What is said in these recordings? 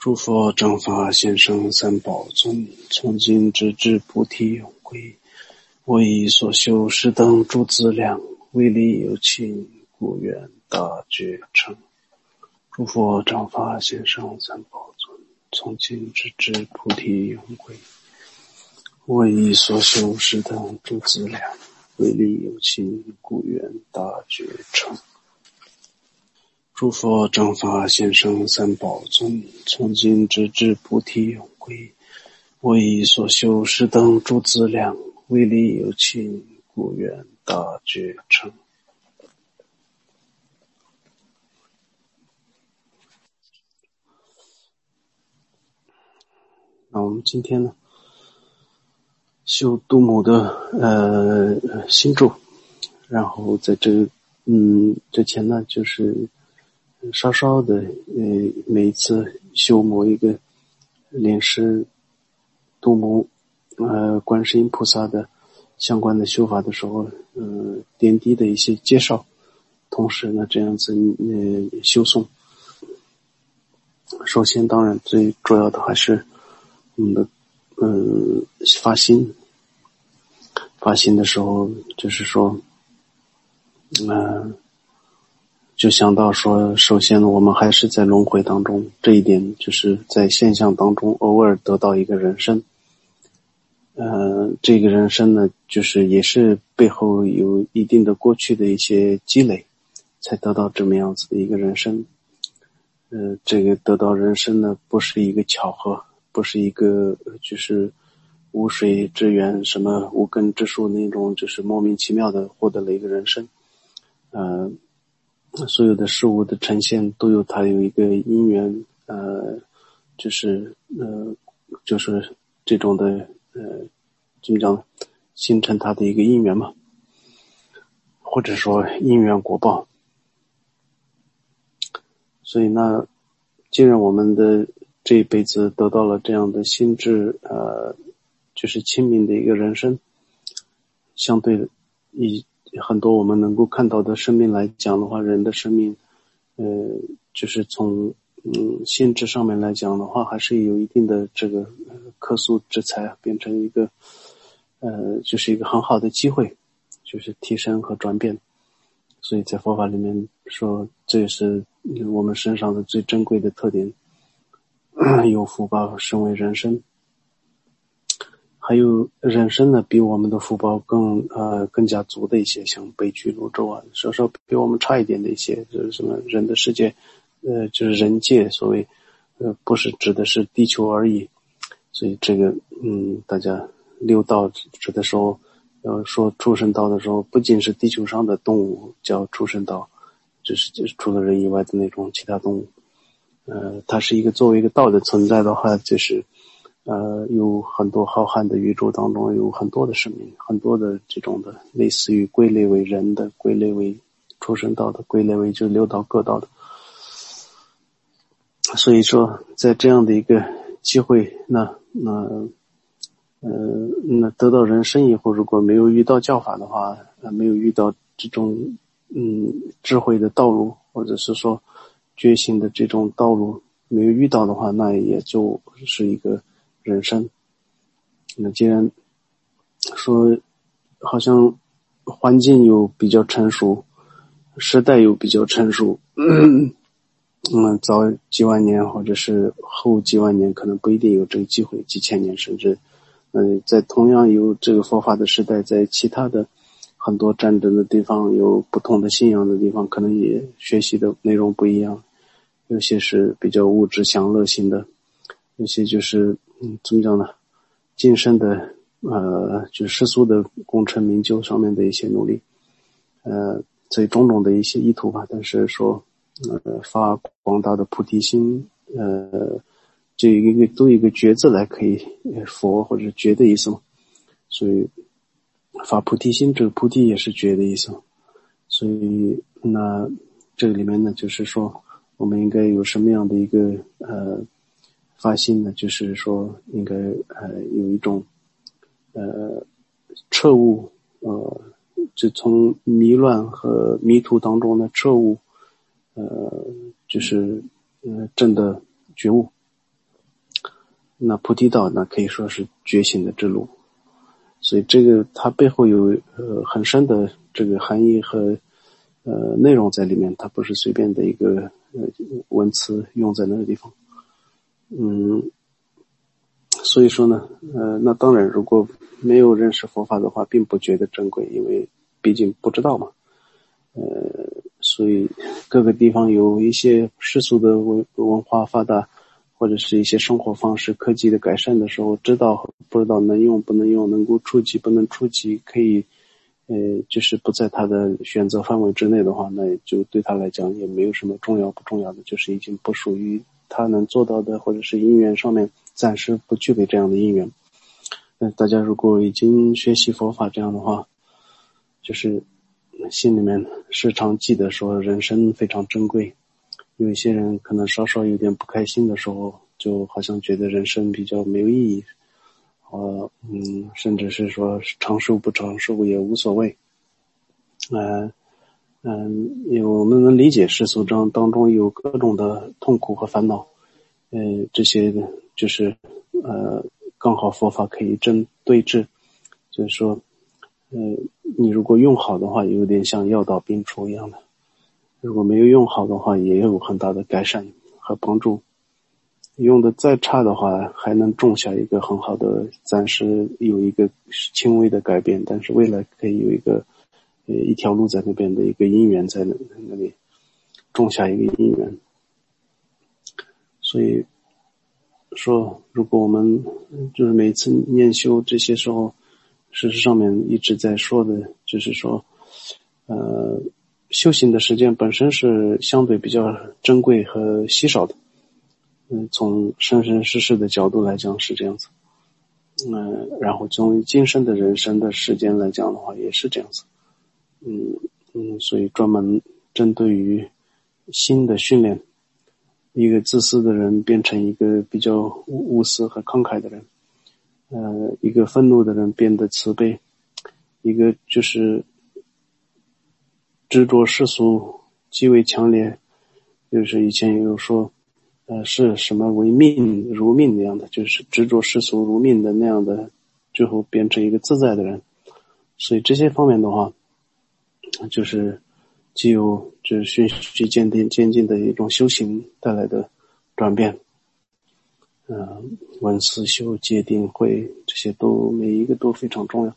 诸佛正法现生三宝尊，从今直至菩提永归。我以所修是等诸资粮，为利有情，故愿大觉成。诸佛正法现生三宝尊，从今直至菩提永归。我以所修是等诸资粮，为利有情，故愿大觉成。诸佛正法现生三宝尊，从今直至菩提永归。我以所修是等诸资粮，为利有情，故愿大觉成。那我们今天呢，修度母的心咒，然后在之前呢，就是稍稍的每一次修某一个莲师度母观世音菩萨的相关的修法的时候，点滴的一些介绍，同时呢这样子修诵。首先当然最主要的还是我们的发心的时候，就是说就想到说，首先呢我们还是在轮回当中，这一点就是在现象当中偶尔得到一个人生，这个人生呢就是也是背后有一定的过去的一些积累，才得到这么样子的一个人生。这个得到人生呢不是一个巧合，不是一个就是无水之源什么无根之树那种就是莫名其妙的获得了一个人生。所有的事物的呈现都有它有一个因缘，就是这种的怎么讲呢，形成它的一个因缘嘛，或者说因缘果报。所以呢，既然我们的这一辈子得到了这样的心智就是清明的一个人生，相对的以很多我们能够看到的生命来讲的话，人的生命就是从心智上面来讲的话，还是有一定的这个客诉之才，变成一个就是一个很好的机会，就是提升和转变。所以在佛法里面说，这也是我们身上的最珍贵的特点，有福报身为人身。还有人身呢比我们的福报更加足的一些，像北俱泸州啊，稍稍比我们差一点的一些，就是什么人的世界就是人界，所谓不是指的是地球而已。所以这个大家六道指的时候，要说畜生道的时候，不仅是地球上的动物叫畜生道，就是除了人以外的那种其他动物。它是一个作为一个道的存在的话，就是有很多浩瀚的宇宙当中有很多的生命，很多的这种的类似于归类为人的，归类为畜生道的，归类为就六道各道的。所以说在这样的一个机会，那得到人生以后，如果没有遇到教法的话，没有遇到这种智慧的道路，或者是说觉醒的这种道路没有遇到的话，那也就是一个人生。那既然说好像环境又比较成熟，时代又比较成熟，早几万年或者是后几万年可能不一定有这个机会，几千年甚至在同样有这个佛法的时代，在其他的很多战争的地方，有不同的信仰的地方，可能也学习的内容不一样，有些是比较物质享乐型的，有些就是怎么讲呢，晋升的就是世俗的功成名就上面的一些努力，所以种种的一些意图吧。但是说发广大的菩提心，就都有一个觉字来可以佛或者觉的意思嘛，所以发菩提心，这个菩提也是觉的意思。所以那这个里面呢，就是说我们应该有什么样的一个发心呢？就是说应该有一种彻悟，就从迷乱和迷途当中的彻悟，就是正的觉悟。 那菩提道那可以说是觉醒的之路，所以这个它背后有很深的这个含义和内容在里面，它不是随便的一个文词用在那个地方。所以说呢那当然如果没有认识佛法的话并不觉得珍贵，因为毕竟不知道嘛。所以各个地方有一些世俗的文化发达，或者是一些生活方式科技的改善的时候，知道和不知道能用不能用，能够触及不能触及，可以就是不在他的选择范围之内的话，那就对他来讲也没有什么重要不重要的，就是已经不属于他能做到的，或者是因缘上面暂时不具备这样的因缘。大家如果已经学习佛法这样的话，就是心里面时常记得说人生非常珍贵。有一些人可能稍稍有点不开心的时候，就好像觉得人生比较没有意义，甚至是说长寿不长寿也无所谓。因为我们能理解世俗当中有各种的痛苦和烦恼，这些就是刚好佛法可以对治，就是说你如果用好的话，有点像药到病除一样的；如果没有用好的话，也有很大的改善和帮助。用的再差的话，还能种下一个很好的，暂时有一个轻微的改变，但是未来可以有一条路在那边的一个因缘在那里种下一个因缘。所以说，如果我们就是每次念修这些时候，事实上面一直在说的，就是说修行的时间本身是相对比较珍贵和稀少的。从生生世世的角度来讲是这样子。然后从今生的人生的时间来讲的话也是这样子。所以专门针对于心的训练，一个自私的人变成一个比较无私和慷慨的人，一个愤怒的人变得慈悲，一个就是执着世俗极为强烈，就是以前也有说是什么为命如命那样的，就是执着世俗如命的那样的，最后变成一个自在的人。所以这些方面的话，就是既有就是循序渐进的一种修行带来的转变。闻思修戒定慧这些每一个都非常重要。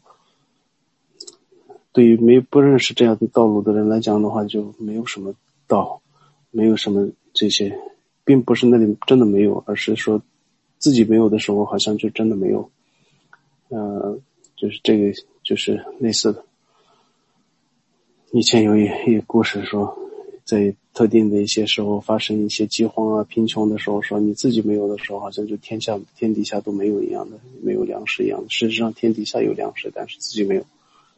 对于不认识这样的道路的人来讲的话，就没有什么道，没有什么这些，并不是那里真的没有，而是说自己没有的时候好像就真的没有。就是这个就是类似的。以前有一个故事说，在特定的一些时候发生一些饥荒啊贫穷的时候，说你自己没有的时候好像就天底下都没有一样的，没有粮食一样的。事实上天底下有粮食，但是自己没有。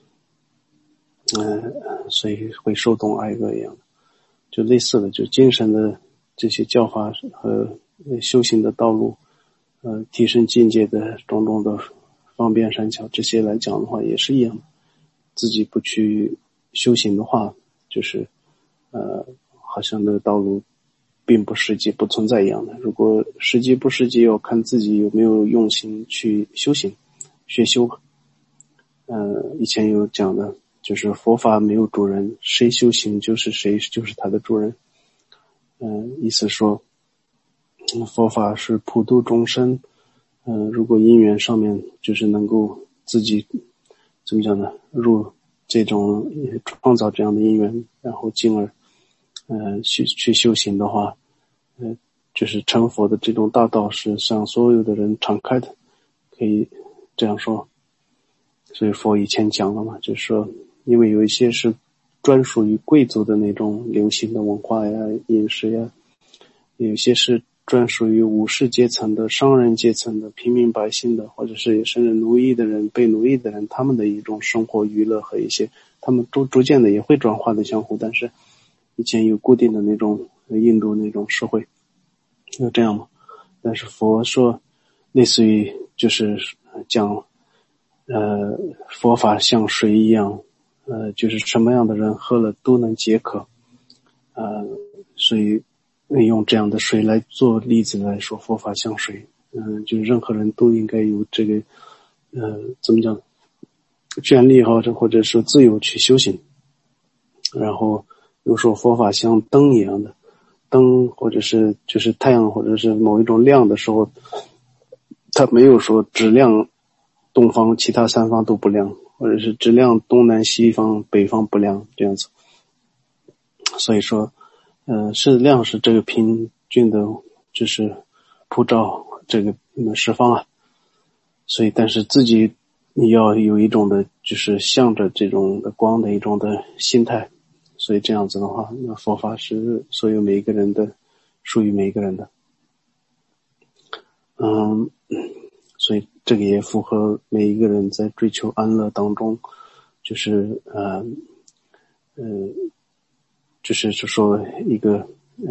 所以会受冻挨饿一样的，就类似的，就精神的这些教法和修行的道路，提升境界的种种的方便善巧，这些来讲的话也是一样的。自己不去修行的话，就是好像那个道路并不实际不存在一样的。如果实际不实际，要看自己有没有用心去修行学修。以前有讲的，就是佛法没有主人，谁修行就是他的主人。意思说佛法是普度众生。如果因缘上面就是能够自己怎么讲呢，入这种创造这样的因缘，然后进而去修行的话，就是成佛的这种大道是向所有的人敞开的，可以这样说。所以佛以前讲了嘛，就是说因为有一些是专属于贵族的那种流行的文化呀饮食呀，有一些是专属于武士阶层的商人阶层的平民百姓的，或者是甚至奴役的人被奴役的人，他们的一种生活娱乐和一些他们逐渐的也会转化的相互。但是以前有固定的那种印度那种社会有这样嘛。但是佛说类似于就是讲佛法像水一样，就是什么样的人喝了都能解渴。所以用这样的水来做例子来说，佛法像水， 就是任何人都应该有这个怎么讲权利或者是自由去修行。然后有时候佛法像灯一样的，灯或者是就是太阳或者是某一种亮的时候，它没有说只亮东方其他三方都不亮，或者是只亮东南西方北方不亮这样子。所以说是亮是这个平均的就是普照这个十方啊。所以但是自己你要有一种的就是向着这种的光的一种的心态。所以这样子的话，那佛法是所有每一个人的，属于每一个人的。所以这个也符合每一个人在追求安乐当中，就是就是说一个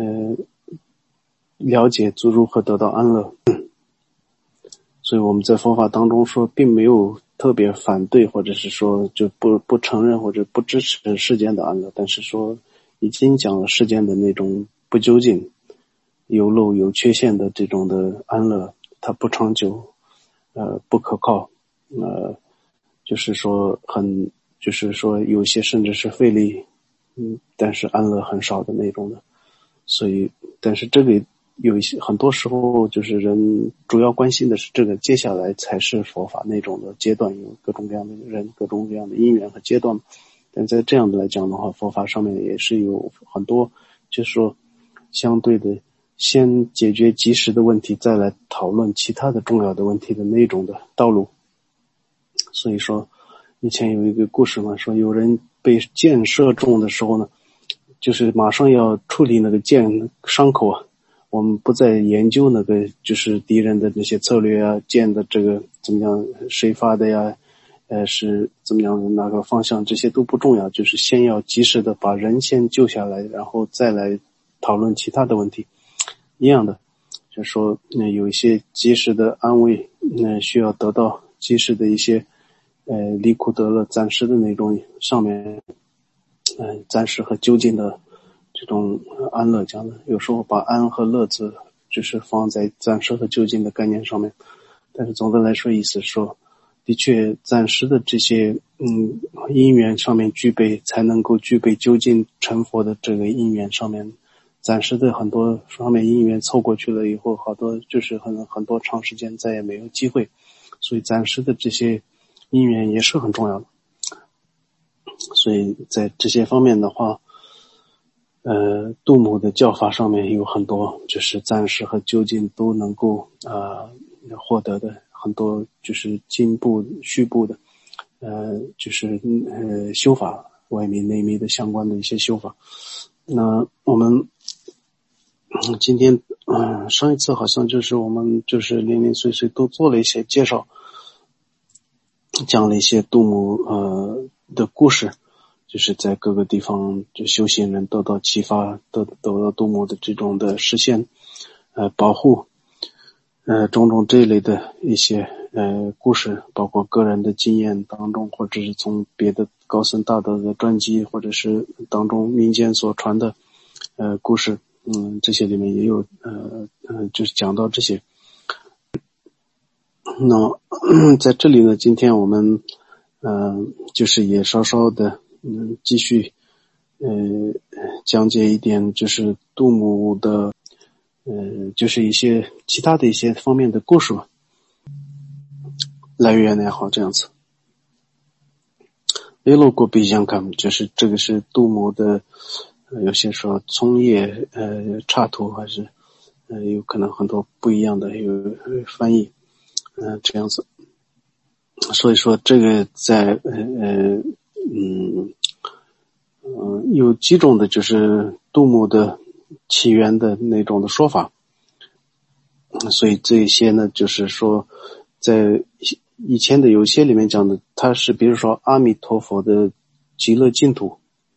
了解如何得到安乐。所以我们在佛法当中说，并没有特别反对，或者是说就不承认或者不支持世间的安乐，但是说已经讲了世间的那种不究竟、有漏有缺陷的这种的安乐，它不长久，不可靠，就是说就是说有些甚至是费力，但是安乐很少的那种的。所以，但是这个有一些很多时候就是人主要关心的是这个，接下来才是佛法那种的阶段，有各种各样的人、各种各样的因缘和阶段。但在这样的来讲的话，佛法上面也是有很多，就是说相对的先解决及时的问题，再来讨论其他的重要的问题的那种的道路。所以说以前有一个故事嘛，说有人被箭射中的时候呢，就是马上要处理那个箭伤口啊，我们不再研究那个就是敌人的那些策略啊，箭的这个怎么样谁发的呀，是怎么样的哪个方向，这些都不重要，就是先要及时的把人先救下来，然后再来讨论其他的问题。一样的，就是说有一些及时的安慰，需要得到及时的一些离苦得乐暂时的那种上面暂时和究竟的这种安乐讲的，有时候把安和乐字就是放在暂时和究竟的概念上面。但是总的来说意思说，的确暂时的这些因缘上面具备，才能够具备究竟成佛的这个因缘上面。暂时的很多上面因缘凑过去了以后，好多就是很多长时间再也没有机会，所以暂时的这些因缘也是很重要的。所以在这些方面的话，杜母的教法上面有很多就是暂时和究竟都能够获得的很多就是进步续步的就是修法外密内密的相关的一些修法。那我们今天上一次好像就是我们就是零零碎碎都做了一些介绍，讲了一些杜母的故事，就是在各个地方就修行人得到启发，得到杜母的这种的实现保护种种这一类的一些故事，包括个人的经验当中，或者是从别的高僧大德的传记，或者是当中民间所传的故事，这些里面也有就是讲到这些。那在这里呢，今天我们就是也稍稍的继续讲解一点就是杜母的就是一些其他的一些方面的故事吧，来源也好这样子。雷洛国比相看，就是这个是杜母的有些说葱叶插图，还是有可能很多不一样的有翻译这样子。所以说这个在有几种的就是杜母的起源的那种的说法。所以这些呢就是说在以前的有些里面讲的，它是比如说阿弥陀佛的极乐净土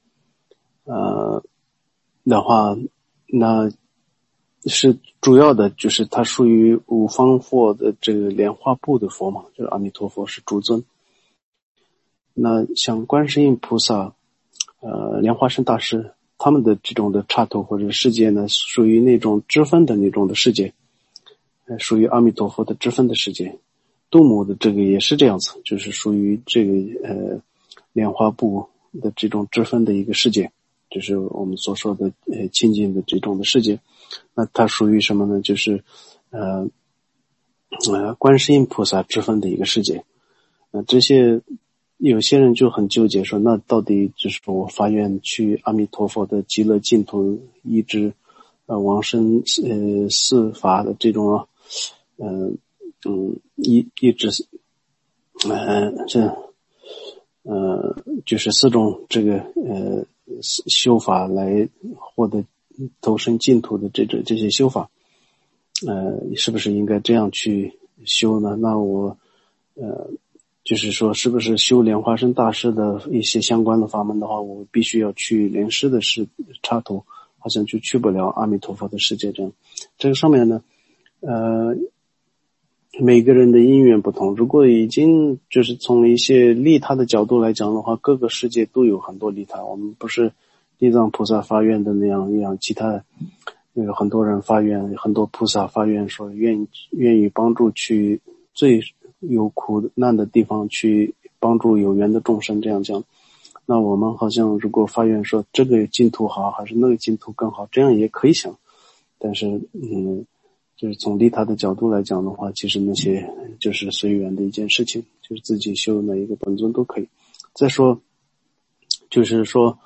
的话，那是主要的就是它属于五方佛的这个莲花部的佛嘛，就是阿弥陀佛是主尊。那像观世音菩萨莲花生大师他们的这种的刹土或者世界呢，属于那种支分的那种的世界属于阿弥陀佛的支分的世界。度母的这个也是这样子，就是属于这个莲花部的这种支分的一个世界，就是我们所说的清净的这种的世界。那它属于什么呢？就是观世音菩萨支分的一个世界。这些有些人就很纠结说，那到底就是我发愿去阿弥陀佛的极乐净土一直往生四法的这种一直就是四种这个修法来获得投身净土的这些修法，是不是应该这样去修呢？那我就是说是不是修莲花生大师的一些相关的法门的话，我必须要去莲师的插头，好像就去不了阿弥陀佛的世界这样。这个上面呢每个人的因缘不同，如果已经就是从一些利他的角度来讲的话，各个世界都有很多利他。我们不是地藏菩萨发愿的那样，其他那个很多人发愿，很多菩萨发愿说愿意帮助去最有苦难的地方去帮助有缘的众生这样讲。那我们好像如果发愿说这个净土好还是那个净土更好，这样也可以想，但是就是从利他的角度来讲的话，其实那些就是随缘的一件事情，就是自己修哪一个本尊都可以。再说就是说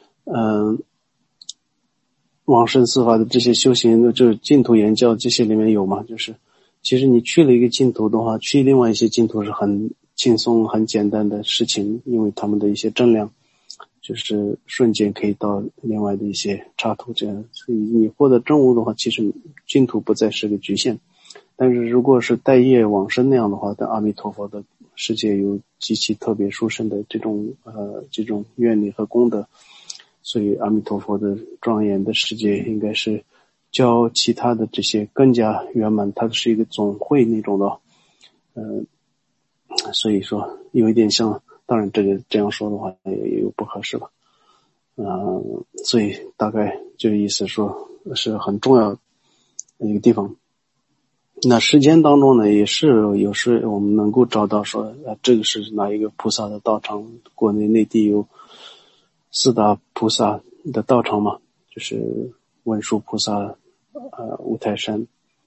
往生四法的这些修行的，就是净土言教这些里面有嘛，就是其实你去了一个净土的话，去另外一些净土是很轻松很简单的事情，因为他们的一些正量就是瞬间可以到另外的一些插图这样，所以你获得正悟的话，其实净土不再是个局限。但是如果是带业往生那样的话，在阿弥陀佛的世界有极其特别殊胜的这种愿力和功德，所以阿弥陀佛的庄严的世界应该是较其他的这些更加圆满，它是一个总会那种的所以说有一点像，当然这样说的话也有不合适吧所以大概这个意思说是很重要的一个地方。那时间当中呢，也是有时我们能够找到说这个是哪一个菩萨的道场，国内内地有四大菩萨的道场嘛，就是文殊菩萨五台山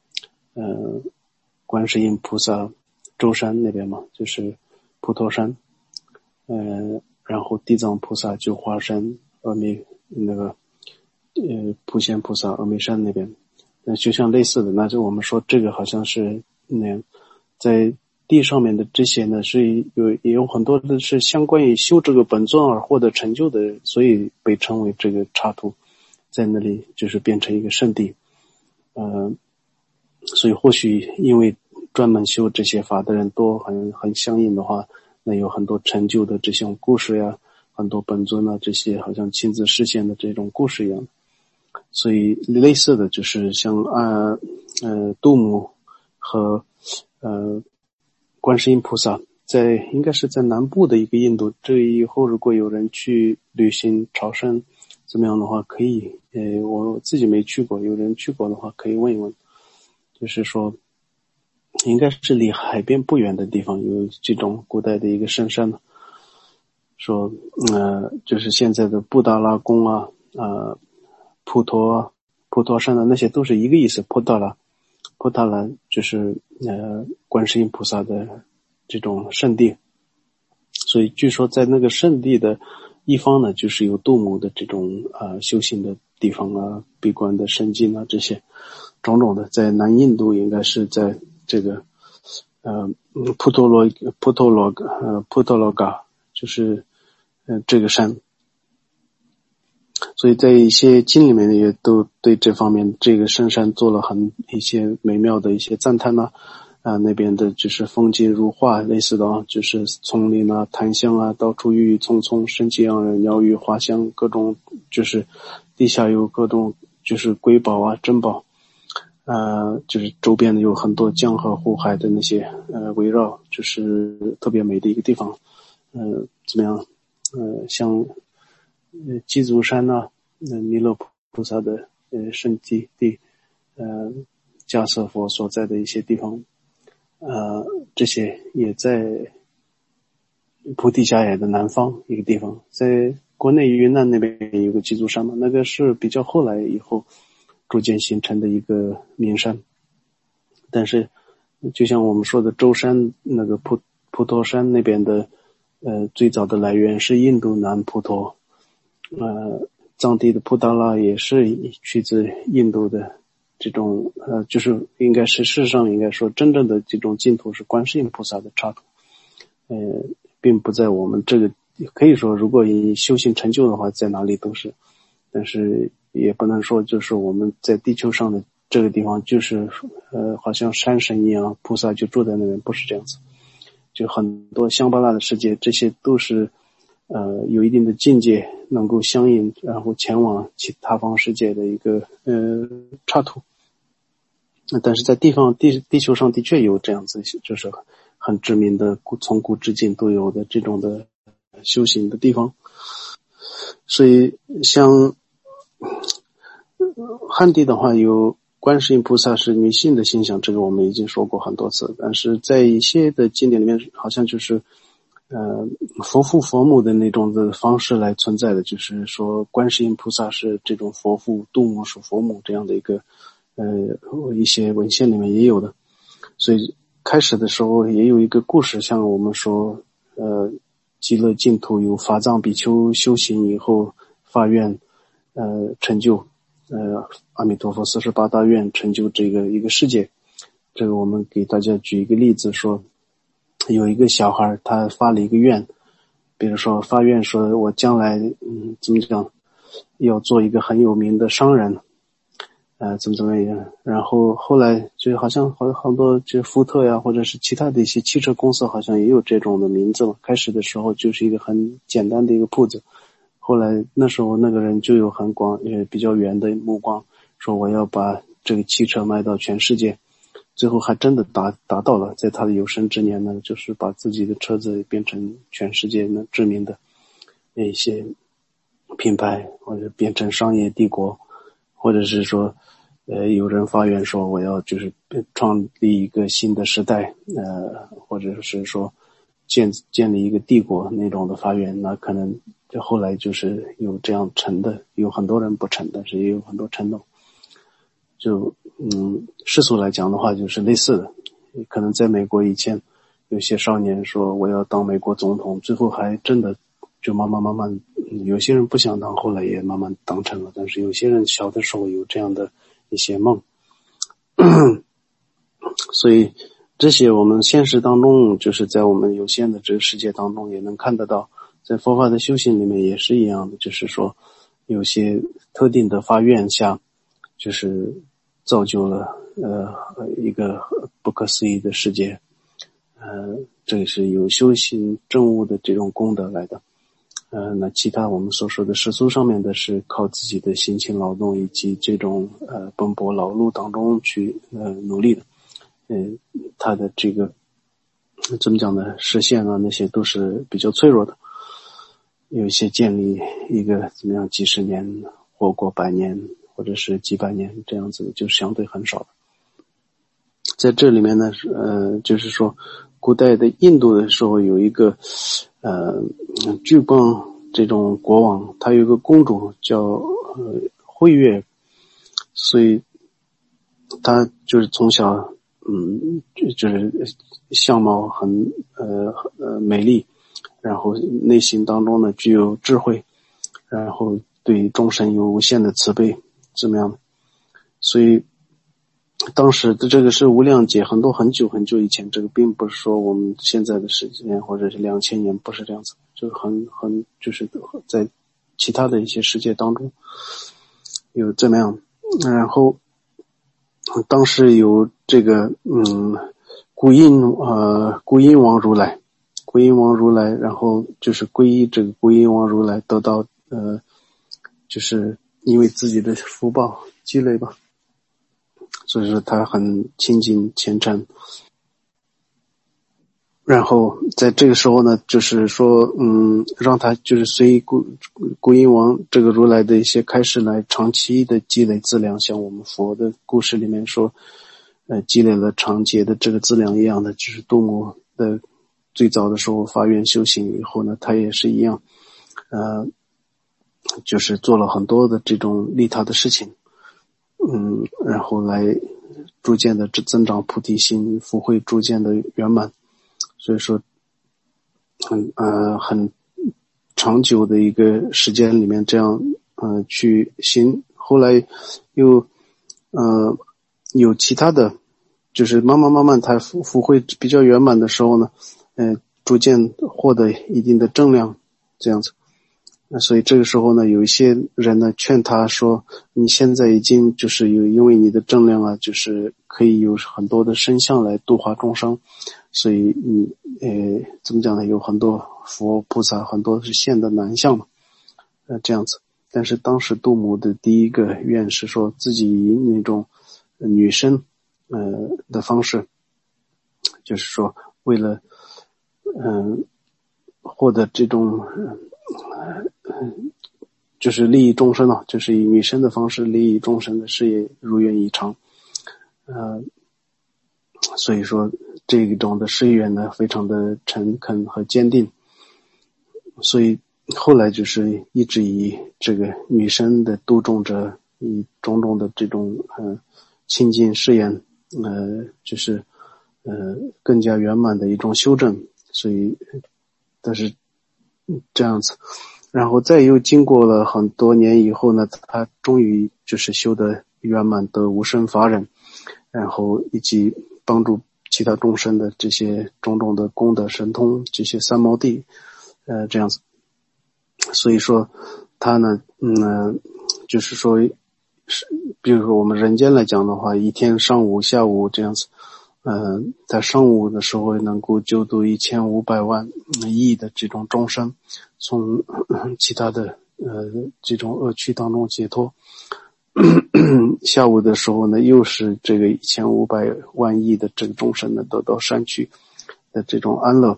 观世音菩萨舟山那边嘛，就是普陀山然后地藏菩萨就华山普贤菩萨峨眉山那边，就像类似的，那就我们说这个好像是那样，在地上面的这些呢，是也有很多的是相关于修这个本尊而获得成就的，所以被称为这个插图，在那里就是变成一个圣地。所以或许因为专门修这些法的人多，很相应的话，那有很多成就的这种故事呀，很多本尊啊，这些好像亲自实现的这种故事一样。所以类似的就是像度母和观世音菩萨应该是在南部的一个印度，这以后如果有人去旅行朝圣怎么样的话可以我自己没去过，有人去过的话可以问一问，就是说应该是离海边不远的地方有这种古代的一个圣山，说就是现在的布达拉宫啊普陀山的那些都是一个意思，普达拉就是观世音菩萨的这种圣地，所以据说在那个圣地的一方呢，就是有度母的这种修行的地方啊，闭关的圣境啊，这些种种的，在南印度应该是在这个普陀罗嘎，就是这个山。所以在一些经里面也都对这方面这个圣山做了一些美妙的一些赞叹啊，那边的就是风景如画类似的就是丛林啊檀香啊，到处郁郁葱葱，生气盎然，鸟语花香，各种就是地下有各种就是瑰宝啊珍宝就是周边的有很多江河湖海的那些围绕，就是特别美的一个地方怎么样像鸡足山弥勒菩萨的圣地迦叶佛所在的一些地方，这些也在菩提伽耶的南方一个地方，在国内云南那边有个鸡足山嘛，那个是比较后来以后逐渐形成的一个名山。但是就像我们说的舟山那个普陀山那边的最早的来源是印度南普陀，藏地的布达拉也是取自印度的这种就是应该是事实上应该说真正的这种净土是观世音菩萨的刹土，并不在我们这个，可以说如果以修行成就的话在哪里都是，但是也不能说就是我们在地球上的这个地方就是好像山神一样菩萨就住在那边，不是这样子。就很多香巴拉的世界，这些都是有一定的境界能够相应然后前往其他方世界的一个刹土。但是在地球上的确有这样子就是很知名的从古至今都有的这种的修行的地方。所以像汉地的话有观世音菩萨是女性的形象，这个我们已经说过很多次，但是在一些的经典里面好像就是佛父佛母的那种的方式来存在的，就是说观世音菩萨是这种佛父，度母是佛母这样的一个一些文献里面也有的。所以开始的时候也有一个故事，像我们说极乐净土有法藏比丘修行以后发愿成就阿弥陀佛48大愿成就这个一个世界。这个我们给大家举一个例子，说有一个小孩他发了一个愿，比如说发愿说我将来怎么讲要做一个很有名的商人，怎么样，然后后来就好像很多就福特呀或者是其他的一些汽车公司好像也有这种的名字嘛。开始的时候就是一个很简单的一个铺子，后来那时候那个人就有很比较远的目光，说我要把这个汽车卖到全世界，最后还真的达到了，在他的有生之年呢，就是把自己的车子变成全世界知名的那些品牌，或者变成商业帝国，或者是说有人发愿说我要就是创立一个新的时代，或者是说建立一个帝国那种的发愿，那可能就后来就是有这样成的，有很多人不成，但是也有很多成的。就世俗来讲的话就是类似的，可能在美国以前有些少年说我要当美国总统，最后还真的就慢慢有些人不想当，后来也慢慢当成了，但是有些人小的时候有这样的一些梦所以这些我们现实当中就是在我们有限的这个世界当中也能看得到，在佛法的修行里面也是一样的，就是说有些特定的发愿下就是造就了一个不可思议的世界，这个是有修行证悟的这种功德来的。那其他我们所说的世俗上面的是靠自己的辛勤劳动以及这种奔波劳碌当中去努力的，他的这个怎么讲呢，实现啊那些都是比较脆弱的，有一些建立一个怎么样几十年活过100年或者是几百年这样子就相对很少的。在这里面呢就是说古代的印度的时候有一个巨邦这种国王，他有一个公主叫慧月，所以他就是从小就是相貌很美丽，然后内心当中呢具有智慧，然后对众生有无限的慈悲，怎么样的。所以当时的这个是无量劫很久以前，这个并不是说我们现在的时间或者是2000年，不是这样子，就就是在其他的一些世界当中有这么样。然后当时有这个古印王如来，然后就是皈依这个古印王如来，得到就是因为自己的福报积累吧，所以说他很亲近虔诚。然后在这个时候呢，就是说让他就是随古印王这个如来的一些开始来长期的积累资粮，像我们佛的故事里面说积累了长劫的这个资粮一样的，就是杜牧的最早的时候发愿修行以后呢，他也是一样，就是做了很多的这种利他的事情，然后来逐渐的增长菩提心，福慧逐渐的圆满，所以说很长久的一个时间里面这样去行，后来又有其他的，就是慢慢他福慧比较圆满的时候呢，逐渐获得一定的正量，这样子。所以这个时候呢，有一些人呢劝他说，你现在已经就是因为你的正量啊，就是可以有很多的身相来度化众生，所以你怎么讲呢，有很多佛菩萨很多是现的男相嘛，这样子。但是当时杜牧的第一个愿是说自己以那种女生的方式，就是说为了获得这种就是利益众生啊，就是以女生的方式利益众生的事业如愿以偿，所以说这种的誓愿呢非常的诚恳和坚定，所以后来就是一直以这个女生的度众者，以种种的这种清净誓言就是更加圆满的一种修正，所以但是这样子，然后再又经过了很多年以后呢，他终于就是修得圆满得无生法忍，然后以及帮助其他众生的这些种种的功德神通，这些三摩地这样子。所以说他呢就是说是比如说我们人间来讲的话，一天上午下午这样子，在上午的时候能够救度1500万亿的这种众生，从其他的这种恶趣当中解脱。下午的时候呢，又是这个1500万亿的这个众生呢得到山区的这种安乐，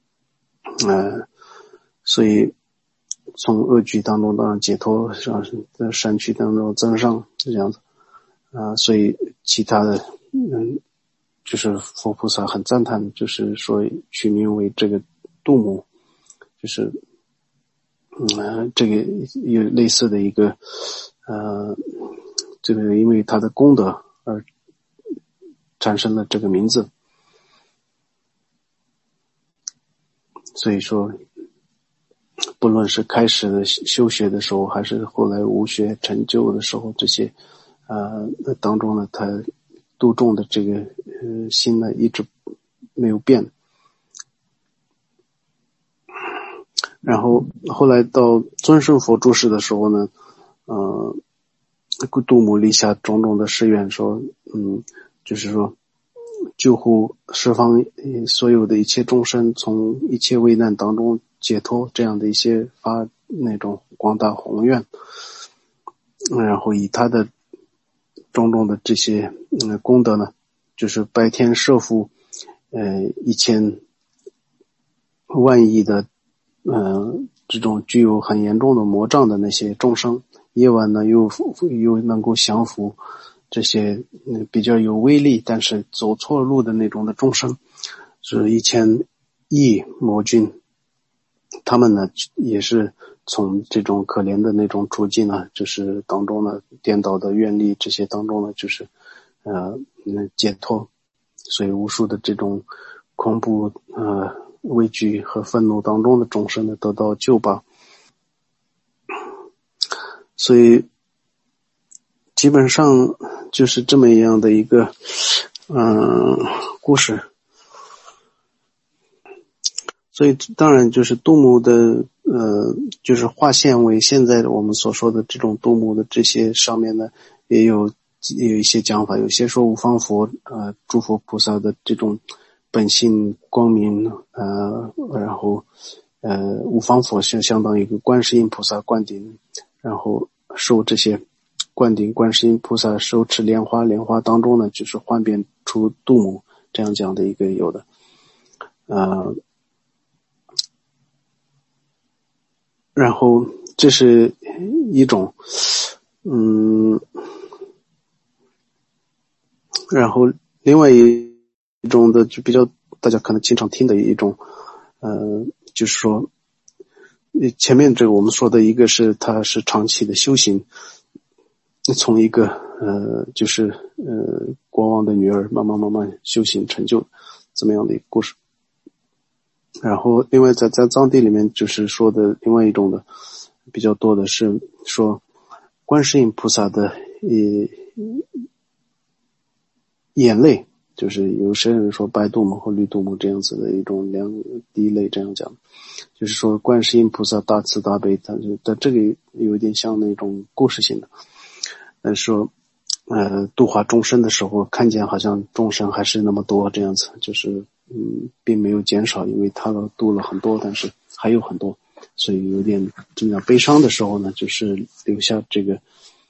所以从恶趣当中当然解脱，在山区当中增上这样子，所以其他的就是佛菩萨很赞叹，就是说取名为这个杜牧，就是这个有类似的一个这个因为他的功德而产生了这个名字，所以说不论是开始的修学的时候，还是后来无学成就的时候，这些当中呢，他度众的这个心呢一直没有变。然后后来到尊胜佛住世的时候呢，杜牧立下种种的誓愿，说就是说救护十方所有的一切众生从一切危难当中解脱，这样的一些发那种广大宏愿，然后以他的种种的这些功德呢，就是白天摄伏1000万亿的这种具有很严重的魔障的那些众生，夜晚呢又能够降服这些比较有威力但是走错路的那种的众生，是1000亿魔君，他们呢也是从这种可怜的那种处境呢，就是当中呢颠倒的愿力这些当中呢，就是解脱，所以无数的这种恐怖畏惧和愤怒当中的众生呢得到救拔。所以基本上就是这么样的一个故事。所以当然就是杜牧的就是划线为现在我们所说的这种杜牧的这些上面呢也有一些讲法，有些说五方佛诸佛菩萨的这种本性光明然后五方佛是相当于一个观世音菩萨灌顶，然后受这些灌顶观世音菩萨手持莲花，莲花当中呢就是幻变出杜牧，这样讲的一个有的然后这是一种然后另外一种的就比较大家可能经常听的一种就是说前面这个我们说的一个是他是长期的修行，从一个就是国王的女儿慢慢修行成就这么样的一个故事。然后另外在藏地里面就是说的另外一种的比较多的是说观世音菩萨的眼泪，就是有些人说白度母和绿度母这样子的一种两滴泪这样讲，就是说观世音菩萨大慈大悲，它这个有点像那种故事性的，但是说度化众生的时候看见好像众生还是那么多这样子，就是并没有减少，因为他度了很多，但是还有很多，所以有点这样悲伤的时候呢，就是留下这个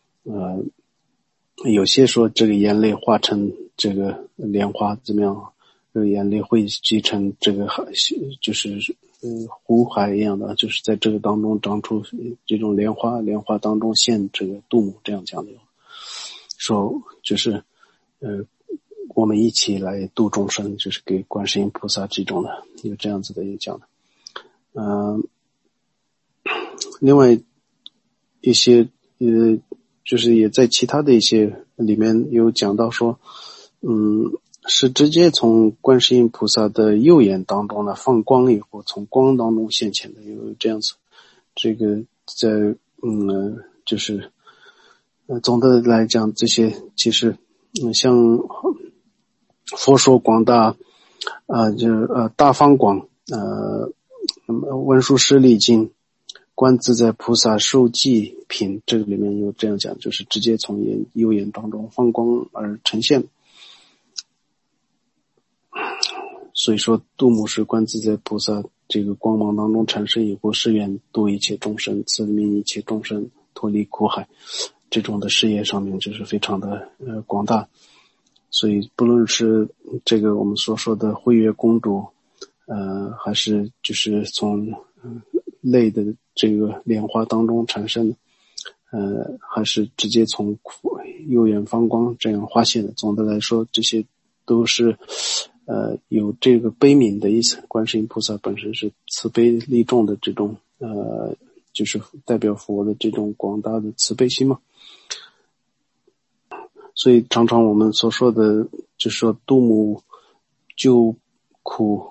有些说这个眼泪化成这个莲花怎么样，这个眼泪汇集成这个就是湖海一样的，就是在这个当中长出这种莲花，莲花当中现这个度母，这样讲的，说就是我们一起来度众生，就是给观世音菩萨这种的有这样子的一个讲的。另外一些就是也在其他的一些里面有讲到说是直接从观世音菩萨的右眼当中呢放光以后，从光当中现前的，有这样子。这个在就是总的来讲，这些其实像佛说广大大方广文殊师利经观自在菩萨受记品，这个里面有这样讲，就是直接从右眼当中放光而呈现。所以说度母是观自在菩萨这个光芒当中产生以后，誓愿度一切众生，慈悯一切众生脱离苦海，这种的事业上面就是非常的广大。所以不论是这个我们所说的慧月公主还是就是从泪的这个莲花当中产生还是直接从右眼放光这样化现的，总的来说这些都是有这个悲悯的意思。观世音菩萨本身是慈悲利众的这种就是代表佛的这种广大的慈悲心嘛。所以常常我们所说的就是说度母救苦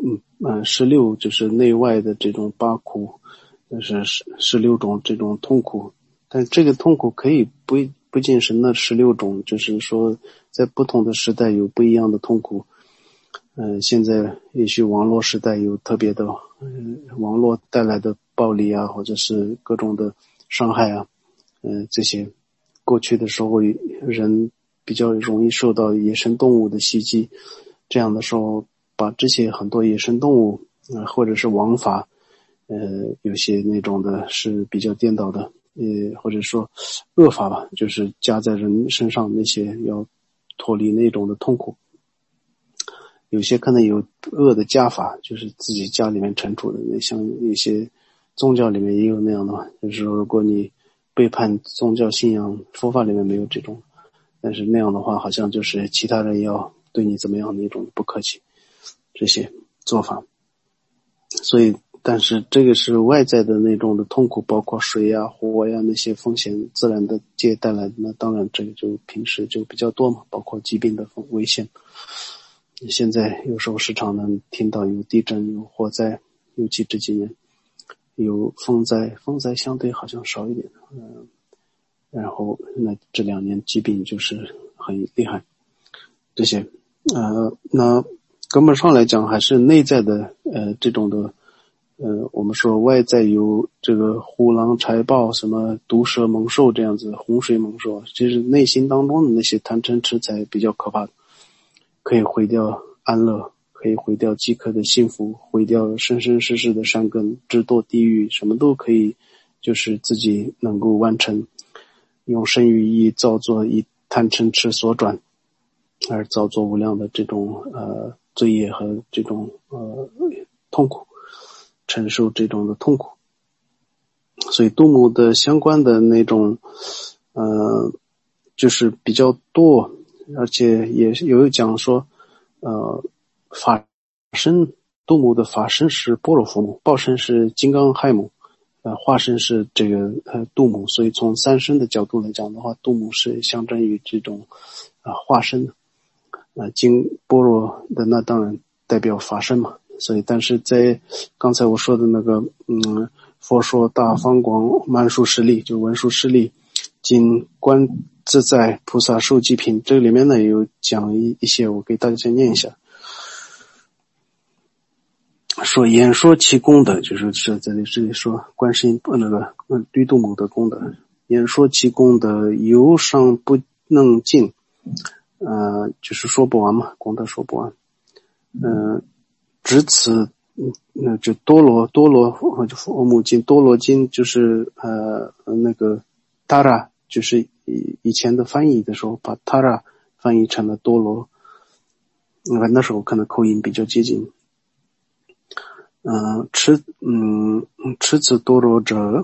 16就是内外的这种8苦，就是16种这种痛苦，但这个痛苦可以不仅是那16种，就是说在不同的时代有不一样的痛苦。现在也许网络时代有特别的网络带来的暴力啊，或者是各种的伤害啊，这些过去的时候人比较容易受到野生动物的袭击，这样的时候把这些很多野生动物或者是王法有些那种的是比较颠倒的或者说恶法吧，就是加在人身上那些要脱离那种的痛苦。有些可能有恶的家法，就是自己家里面惩处的，像一些宗教里面也有那样的嘛，就是说如果你背叛宗教信仰，佛法里面没有这种，但是那样的话好像就是其他人要对你怎么样的一种不客气，这些做法。所以但是这个是外在的那种的痛苦，包括水呀火呀那些风险自然的界带来的，那当然这个就平时就比较多嘛，包括疾病的危险。现在有时候时常能听到有地震有火灾，尤其这几年有风灾相对好像少一点然后那这2年疾病就是很厉害，这些那根本上来讲还是内在的这种的我们说外在有这个虎狼豺豹什么毒蛇猛兽这样子，洪水猛兽，其实内心当中的那些贪嗔痴才比较可怕的，可以毁掉安乐，可以毁掉饥渴的幸福，毁掉生生世世的善根，直堕地狱，什么都可以就是自己能够完成，用身语意造作以贪嗔痴所转而造作无量的这种罪业和这种痛苦，承受这种的痛苦。所以度母的相关的那种就是比较多而且也有讲说，法身度母的法身是般若佛母，报身是金刚亥母，化身是这个度母，所以从三身的角度来讲的话，度母是象征于这种化身，经般若的那当然代表法身嘛，所以但是在刚才我说的那个佛说大方广满数十力，就文殊师利经观自在菩萨受记品，这个里面呢有讲一些，我给大家念一下。说演说其功德，就是这里说观世音那个绿度母的功德，演说其功德犹尚不能尽，就是说不完嘛，功德说不完。只此就多罗佛母经，多罗经就是那个 Tara， 就是以前的翻译的时候把 Tara 翻译成了多罗，那时候可能口音比较接近。持此多罗者，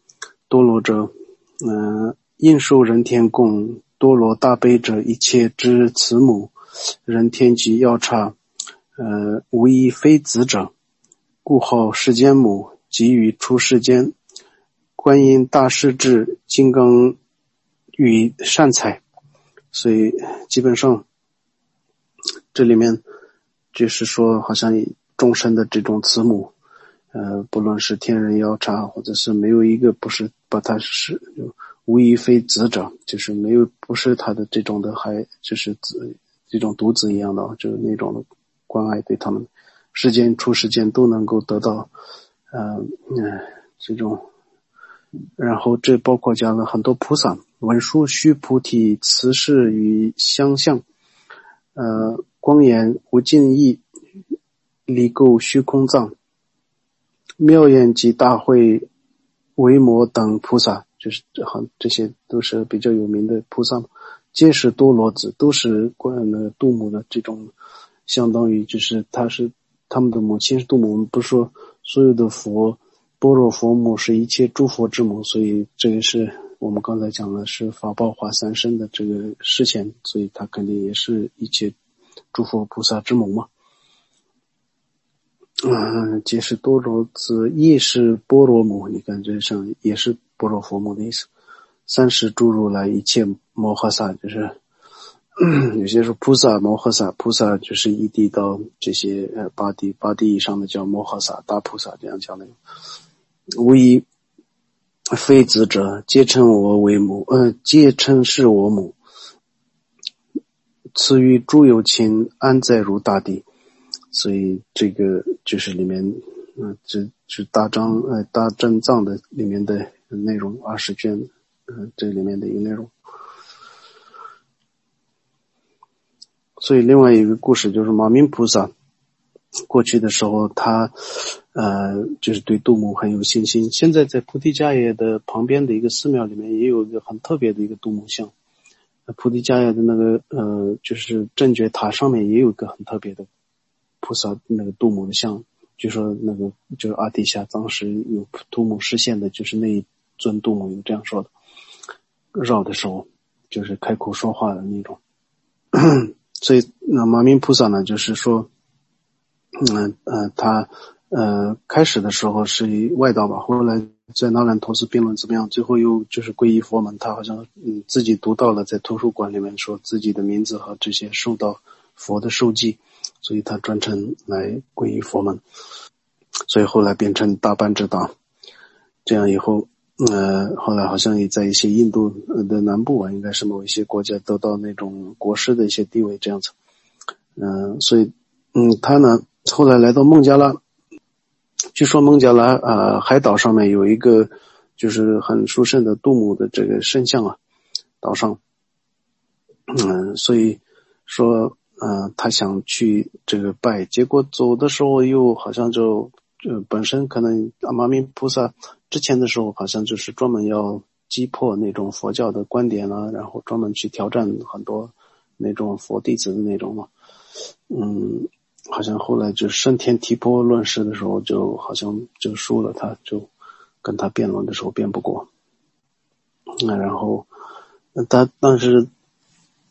应受人天供，多罗大悲者，一切之慈母，人天及药叉，无一非子者，故号世间母，即于出世间，观音大势至，金刚与善财。所以基本上这里面就是说好像众生的这种慈母，不论是天人药叉，或者是没有一个不是把他是无一非子者，就是没有不是他的这种的，还就是子这种独子一样的，就是那种的关爱，对他们世间出世间都能够得到这种。然后这包括讲了很多菩萨，文殊须菩提慈氏与相像，光眼无尽意，离垢虚空藏，妙眼及大慧维摩等菩萨，就是这些都是比较有名的菩萨，皆是多罗子，都是度母的这种，相当于就是他们的母亲是度母。我们不是说所有的佛般若佛母是一切诸佛之母，所以这个是我们刚才讲的是法报化三身的这个事情，所以他肯定也是一切诸佛菩萨之母嘛。皆是多罗子，亦是般若母，你看这上也是般若佛母的意思。三世诸如来一切摩诃萨，就是有些说菩萨摩诃萨，菩萨就是一地到这些八地以上的叫摩诃萨大菩萨，这样讲的。无一非子者，皆称我为母，皆称是我母。赐予诸有情，安在如大地。所以这个就是里面这大正藏的里面的内容，20卷这里面的一个内容。所以另外一个故事就是马明菩萨过去的时候，他就是对度母很有信心。现在在菩提迦叶的旁边的一个寺庙里面也有一个很特别的一个度母像，菩提迦叶的那个就是正觉塔上面也有一个很特别的菩萨那个度母的像，据说那个就是阿底峡当时有度母示现的，就是那一尊度母有这样说的，绕的时候就是开口说话的那种。所以那马明菩萨呢，就是说他开始的时候是以外道吧，后来在那兰陀寺辩论怎么样，最后又就是皈依佛门。他好像自己读到了在图书馆里面说自己的名字和这些受到佛的受记，所以他专程来皈依佛门，所以后来变成大班智达。这样以后后来好像也在一些印度的南部应该是某一些国家得到那种国师的一些地位这样子。所以他呢后来来到孟加拉，据说孟加拉海岛上面有一个就是很殊胜的度母的这个圣像岛上。所以说他想去这个拜，结果走的时候又好像就本身可能阿妈明菩萨之前的时候好像就是专门要击破那种佛教的观点然后专门去挑战很多那种佛弟子的那种嘛。好像后来就升天提婆论师的时候就好像就输了，他就跟他辩论的时候辩不过。然后但是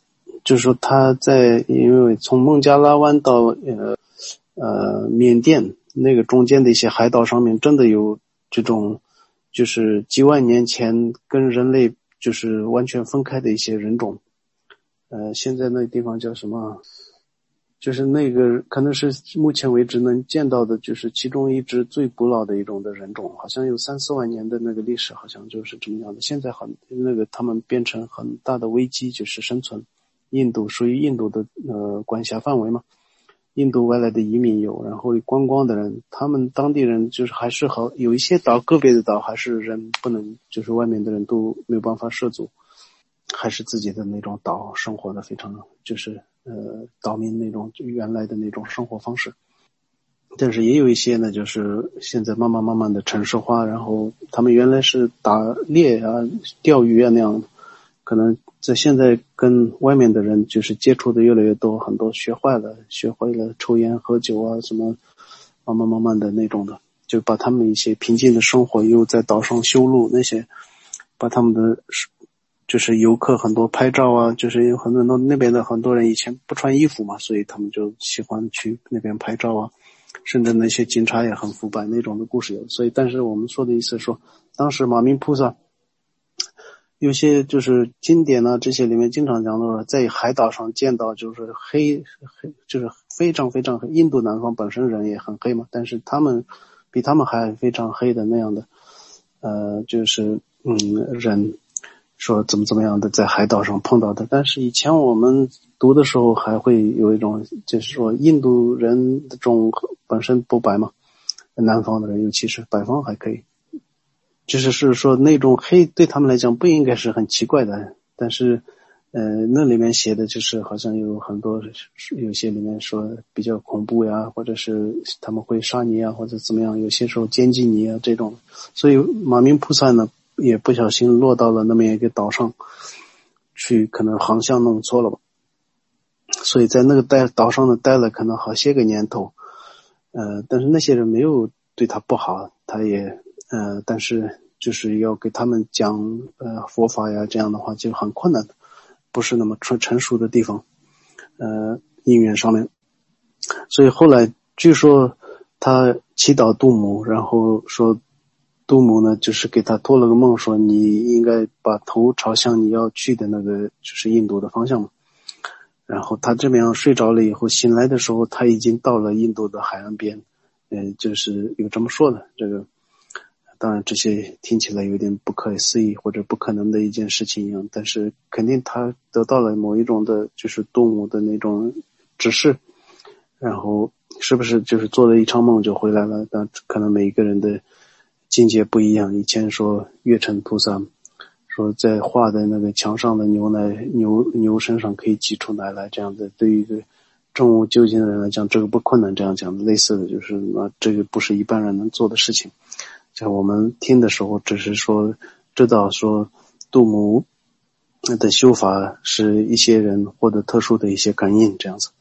就是说因为从孟加拉湾到缅甸那个中间的一些海岛上面，真的有这种就是几万年前跟人类就是完全分开的一些人种。现在那个地方叫什么？就是那个可能是目前为止能见到的，就是其中一支最古老的一种的人种，好像有3-4万年的那个历史，好像就是这么样的。现在他们变成很大的危机，就是生存。印度属于印度的管辖范围嘛，印度外来的移民有，然后观光的人，他们当地人就是还是有一些岛，个别的岛还是人不能，就是外面的人都没有办法涉足，还是自己的那种岛生活的非常就是岛民那种原来的那种生活方式。但是也有一些呢，就是现在慢慢的城市化，然后他们原来是打猎啊、钓鱼啊那样的，可能在现在跟外面的人就是接触的越来越多，很多学会了抽烟喝酒啊什么，慢慢的那种的，就把他们一些平静的生活又在岛上修路，那些把他们的就是游客很多拍照啊，就是有很多那边的很多人以前不穿衣服嘛，所以他们就喜欢去那边拍照啊，甚至那些警察也很腐败那种的故事有。所以但是我们说的意思说，当时马明菩萨有些就是经典啊，这些里面经常讲到在海岛上见到就是黑，就是非常非常黑，印度南方本身人也很黑嘛，但是他们比他们还非常黑的那样的就是人说怎么样的在海岛上碰到的。但是以前我们读的时候还会有一种就是说印度人的种本身不白嘛，南方的人尤其是北方还可以，就是说那种黑对他们来讲不应该是很奇怪的，但是那里面写的就是好像有很多有些里面说比较恐怖呀，或者是他们会杀你啊，或者怎么样，有些时候奸计你啊这种。所以马明菩萨呢也不小心落到了那么一个岛上去，可能航向弄错了吧，所以在那个岛上呢待了可能好些个年头，但是那些人没有对他不好，他也但是就是要给他们讲佛法呀，这样的话就很困难的，不是那么成熟的地方，因缘上面。所以后来据说他祈祷度母，然后说度母呢就是给他托了个梦，说你应该把头朝向你要去的那个就是印度的方向嘛。然后他这么样睡着了以后，醒来的时候他已经到了印度的海岸边，就是有这么说的。这个当然这些听起来有点不可思议或者不可能的一件事情一样，但是肯定他得到了某一种的就是度母的那种指示，然后是不是就是做了一场梦就回来了，但可能每一个人的境界不一样。以前说月城菩萨说在画的那个墙上的牛身上可以挤出奶来，这样的对于一个证悟究竟的人来讲这个不困难，这样讲的类似的就是这个不是一般人能做的事情。像我们听的时候只是说知道说度母的修法是一些人获得特殊的一些感应这样子。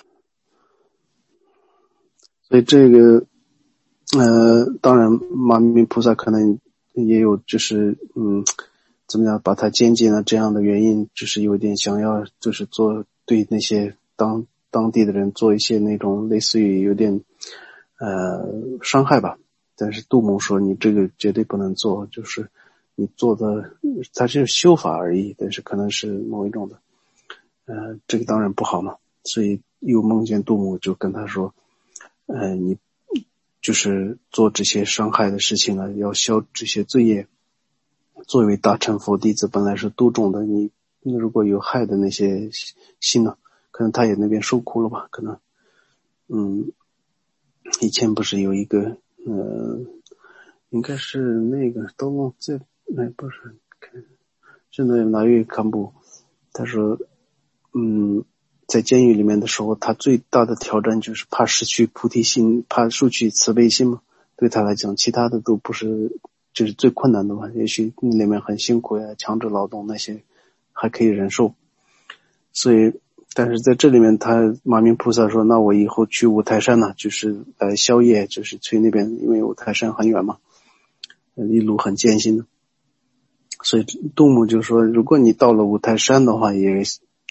所以这个当然马明菩萨可能也有就是怎么样把他监禁了这样的原因，就是有点想要就是做对那些当地的人做一些那种类似于有点伤害吧。但是度母说你这个绝对不能做，就是你做的它是修法而已，但是可能是某一种的这个当然不好嘛。所以又梦见度母就跟他说你就是做这些伤害的事情了，要消这些罪业。作为大乘佛弟子本来是度众的，你如果有害的那些心呢，可能他也那边受苦了吧，可能以前不是有一个应该是那个都忘在不是是那月堪布，他说在监狱里面的时候，他最大的挑战就是怕失去菩提心，怕失去慈悲心嘛。对他来讲，其他的都不是，就是最困难的嘛。也许里面很辛苦呀，强制劳动那些还可以忍受。所以，但是在这里面，马明菩萨说：“那我以后去五台山呢，就是来宵夜，就是去那边，因为五台山很远嘛，一路很艰辛的。所以度母就说，如果你到了五台山的话，也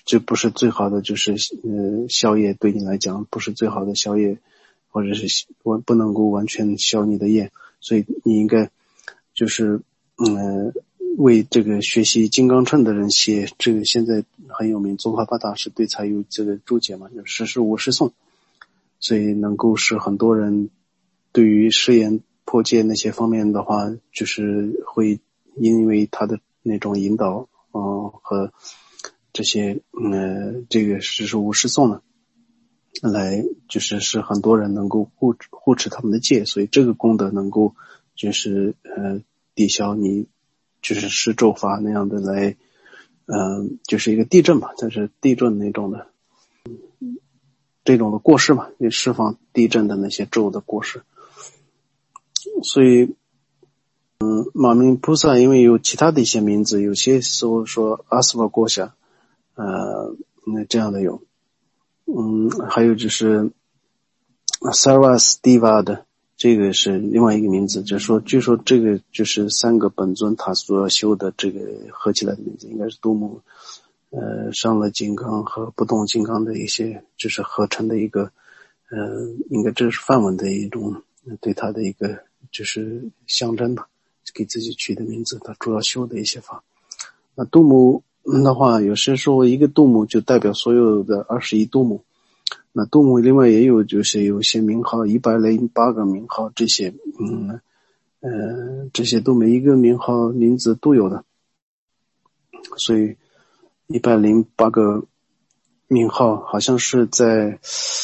这不是最好的，就是宵夜对你来讲不是最好的宵夜，或者是不能够完全消你的业，所以你应该就是为这个学习金刚乘的人写，这个现在很有名，宗喀巴大师对才有这个注解嘛，就十事无事诵，所以能够使很多人对于誓言破戒那些方面的话，就是会因为他的那种引导和这些这个十事无事诵呢，来就是使很多人能够护持他们的戒，所以这个功德能够就是抵消你就是施咒法那样的来就是一个地震嘛，这是地震那种的这种的过失嘛，也释放地震的那些咒的过失。所以马明菩萨因为有其他的一些名字，有些时候说阿斯瓦郭夏这样的有还有就是Sarvastiva 的这个是另外一个名字，就是说据说这个就是三个本尊他所修的这个合起来的名字，应该是杜牧上了金刚和不动金刚的一些就是合成的一个应该这是梵文的一种对他的一个就是象征吧，给自己取的名字，他主要修的一些法。那杜牧的话，有些说一个杜牧就代表所有的21杜牧，那杜牧另外也有就是有些名号108个名号，这些这些都每一个名号名字都有的，所以108个名号好像是在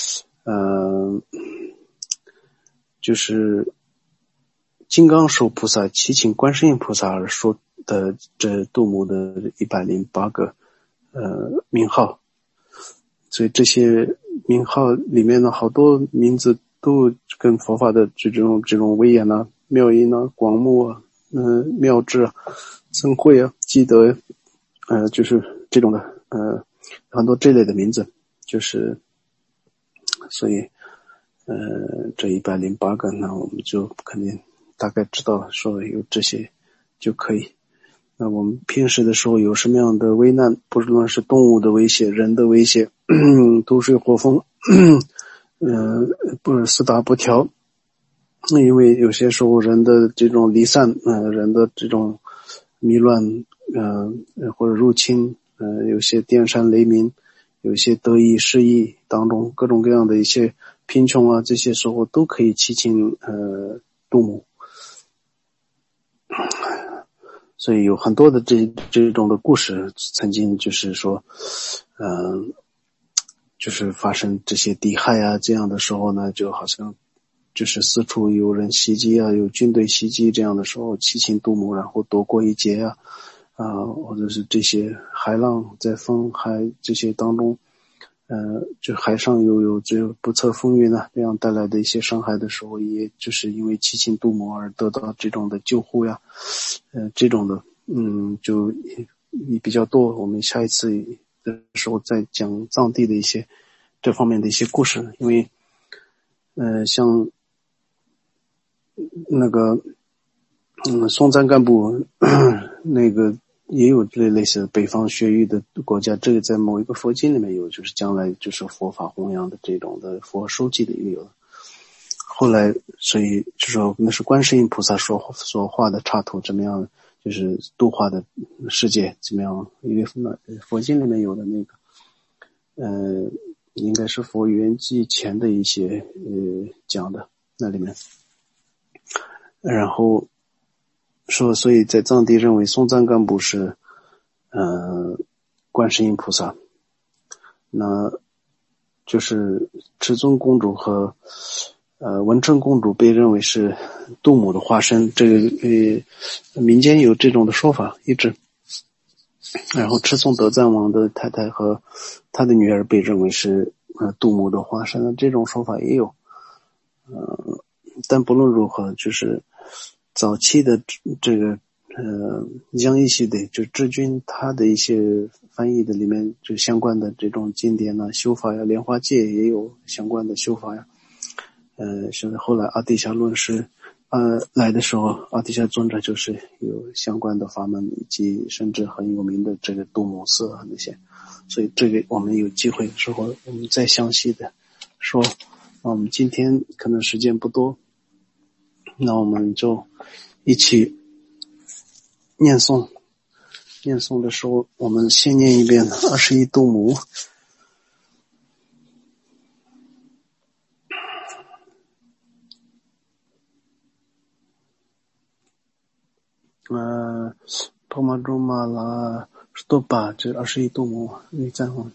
就是金刚手菩萨祈请观世音菩萨而说的这杜牧的108个名号，所以这些名号里面的好多名字都跟佛法的这种威严啊、妙音啊、广目啊、妙智啊、增慧啊、积德就是这种的很多这类的名字，就是所以这108个呢，我们就肯定大概知道说有这些就可以。那我们平时的时候有什么样的危难，不论是动物的威胁、人的威胁、毒水火风不是四大不调，因为有些时候人的这种离散人的这种迷乱或者入侵有些电闪雷鸣，有些得意失意当中各种各样的一些贫穷啊，这些时候都可以祈请杜牧。所以有很多的这种的故事，曾经就是说就是发生这些敌害啊这样的时候呢，就好像就是四处有人袭击啊，有军队袭击这样的时候，祈请杜牧然后躲过一劫啊或者是这些海浪在风海这些当中就海上有这不测风云啊这样带来的一些伤害的时候，也就是因为祈请杜牧而得到这种的救护呀这种的就也比较多，我们下一次的时候再讲藏地的一些这方面的一些故事。因为像那个松赞干布那个也有类似的北方雪域的国家，这个在某一个佛经里面有，就是将来就是佛法弘扬的这种的佛书记的一个有。后来所以就说那是观世音菩萨所画的插图怎么样，就是度化的世界怎么样，因为佛经里面有的那个应该是佛圆寂前的一些讲的那里面，然后说所以在藏地认为松赞干布是观世音菩萨，那就是至尊公主和文成公主被认为是杜母的化身，这个民间有这种的说法一直。然后赤松德赞王的太太和他的女儿被认为是杜母的化身，这种说法也有。但不论如何，就是早期的这个江一系的就智君他的一些翻译的里面就相关的这种经典啊修法呀，莲花戒也有相关的修法呀。现在后来阿底峡论师来的时候，阿底峡尊者就是有相关的法门，以及甚至很有名的这个杜母寺啊那些， 所以这个我们有机会的时候我们再详细的说。那我们今天可能时间不多，那我们就一起念诵。念诵的时候我们先念一遍21度母。Pamadrumala Stopa 这21度母你在吗？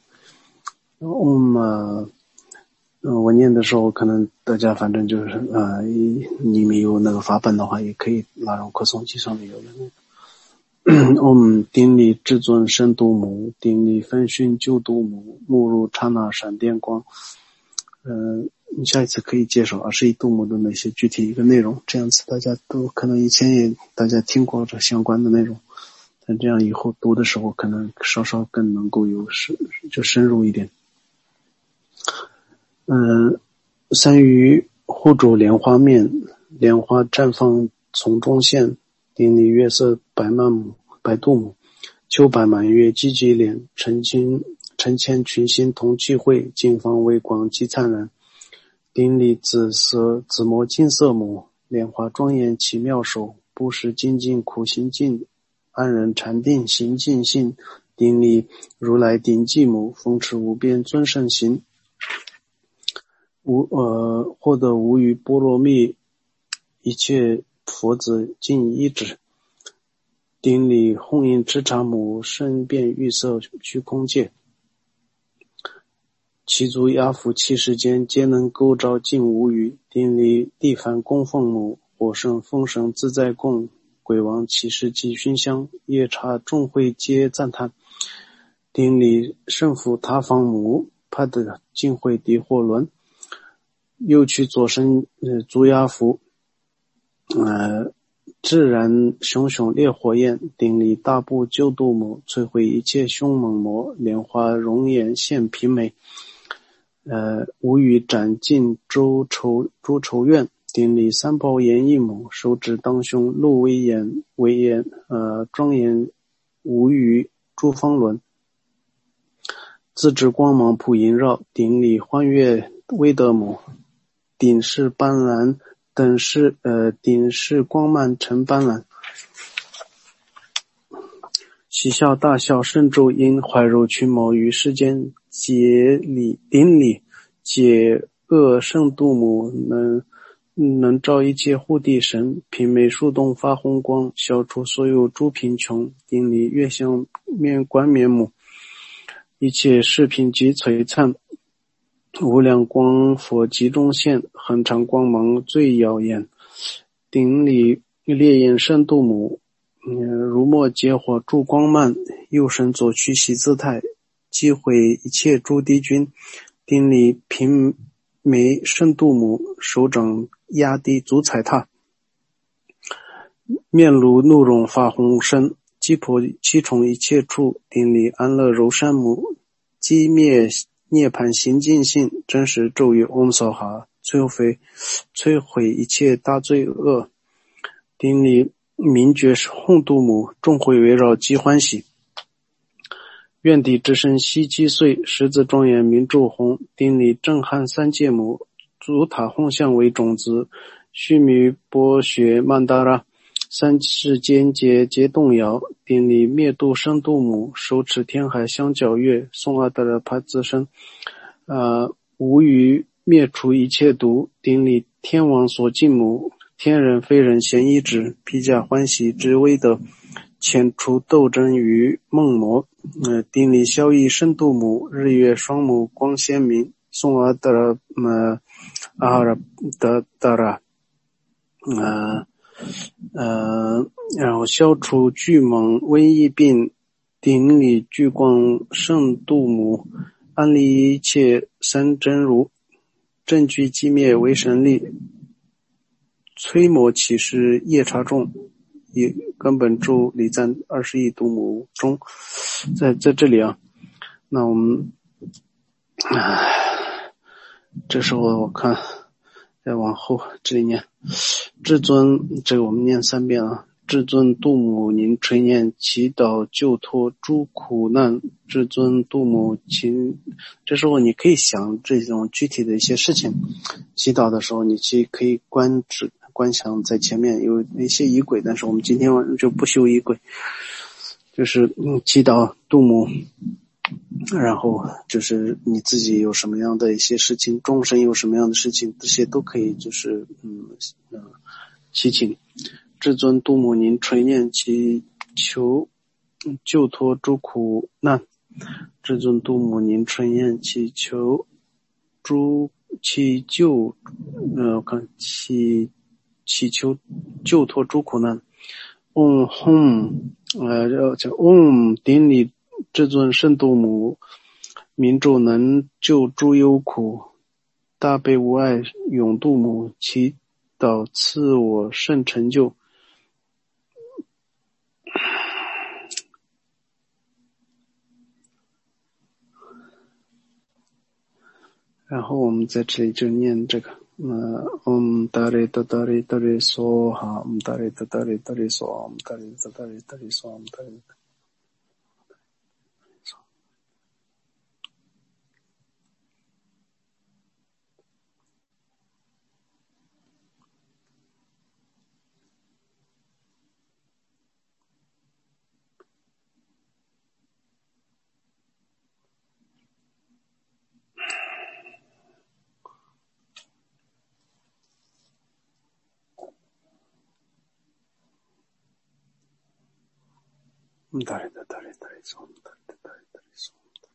我念的时候可能大家反正就是你们有那个法本的话也可以拉上扩送机上面有的那个顶礼至尊深度母，顶礼分熏救度母，目入刹那闪电光。你下一次可以介绍21度母的那些具体一个内容，这样子大家都可能以前也大家听过这相关的内容，但这样以后读的时候可能稍稍更能够就深入一点。三余护主莲花面，莲花绽放从中现，顶礼月色白度母，秋白满月积极莲，成千群星同聚会，金方微光极灿烂。顶礼紫磨金色母，莲花庄严奇妙手，不识精进苦行进，安人禅定行尽性。顶礼如来顶寂母，风驰无边尊圣行，获得无余波罗蜜，一切佛子尽依止。顶礼红印持茶母，身遍玉色虚空界，其足压伏七世间，皆能构造尽无余。顶礼地梵供奉母，火圣风神自在供，鬼王七世即熏香，夜叉众会皆赞叹。顶礼圣父他方母，帕的净会敌火轮，右取左身足压伏，自然熊熊烈火焰。顶礼大部救度母，摧毁一切凶猛魔，莲花容颜现平美，无语斩尽诸仇怨。顶礼三宝严一母，手指当胸露威严庄严无语诸方轮，自制光芒普萦绕。顶礼欢悦威德母，顶饰斑斓顶饰光漫成斑斓，喜笑大笑甚咒音，怀柔群谋于世间，顶礼解恶圣度母，能照一切护地神，品美树洞发红光，消除所有诸贫穷。顶礼月相冠冕母，一切饰品及璀璨，无量光佛集中现，恒常光芒最耀眼。顶礼烈焰圣度母，如墨结火助光漫，右身左屈喜姿态，击毁一切诸敌军。顶礼平眉圣度母，手掌压低足踩踏，面如怒容发红身，击破七重一切处。顶礼安乐柔山母，击灭涅槃行尽性，真实咒语嗡娑哈，摧毁一切大罪恶。顶礼明觉hon度母，众会围绕极欢喜，愿地之身悉击碎，十字庄严明咒红。顶礼震撼三界母，足塔hon像为种子，须弥波雪曼达拉，三世间皆动摇。顶礼灭度生度母，手持天海相皎月，颂阿德勒帕自身，无余灭除一切毒。顶礼天王所敬母，天人非人咸一指，披驾欢喜之威德，遣除斗争于梦魔。顶礼萧逸深度母，日月双母光鲜明，颂阿德勒阿哈拉德达拉，然后消除巨蟒瘟疫病。顶礼巨光圣度母，安利一切三真如，正具寂灭为神力，摧魔起示夜叉众，以根本咒礼赞21度母中，在这里那我们这时候我看再往后这里念至尊，这个我们念3遍至至尊度母您垂念祈祷救脱诸苦难，至尊度母请。这时候你可以想这种具体的一些事情，祈祷的时候你可以观想在前面有一些仪轨，但是我们今天晚上就不修仪轨，就是祈祷度母，然后就是你自己有什么样的一些事情，众生有什么样的事情，这些都可以就是祈请至尊度母您垂念祈求救脱诸苦难，至尊度母您垂念祈求祈求救脱诸苦难。顶礼至尊圣度母，明咒能救诸忧苦，大悲无碍永度母，祈祷赐我圣成就。然后我们在这里就念这个达里达达里达里梭哈，达里达达里达里梭，达里达达里达里梭，达里达里达达里达里梭，达里达达里达里梭。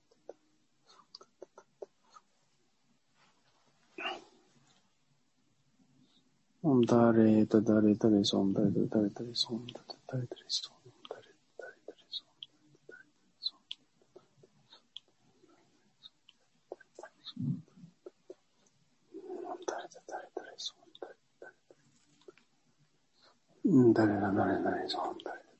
达里达达里达里梭，达里达达里达里梭，达里达里达里梭，达里达里达里梭，达里达达里达里梭，达里达达里达里梭，达里。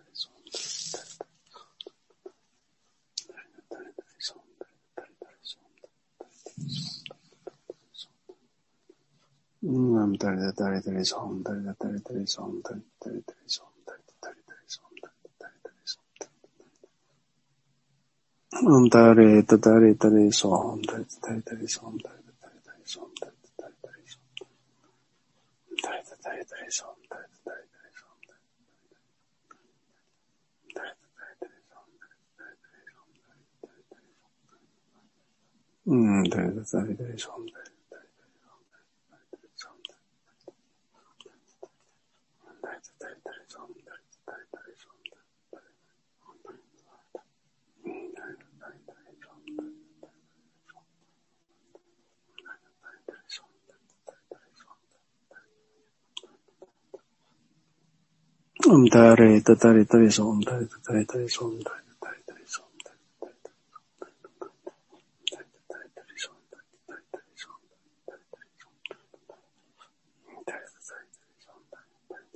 达里达达里达里梭，达里达达里达里梭，达里达里达里梭，达里达里达里梭，达里达里达里梭，达里达达里达里梭，达里达达里达里梭，达里达达里达里梭，达里达达里达里梭，达里达达里达里梭，达里达达里达里梭，达里达达里达里梭，达里达达里达里梭。达里达达里达里梭，达里达达里达里梭，达里达达里达里梭，达里达达里达里梭，达里达达里达里梭，达里达达里达里梭，达里达达里达里梭，达里达达里达里梭，达里达达里达里梭。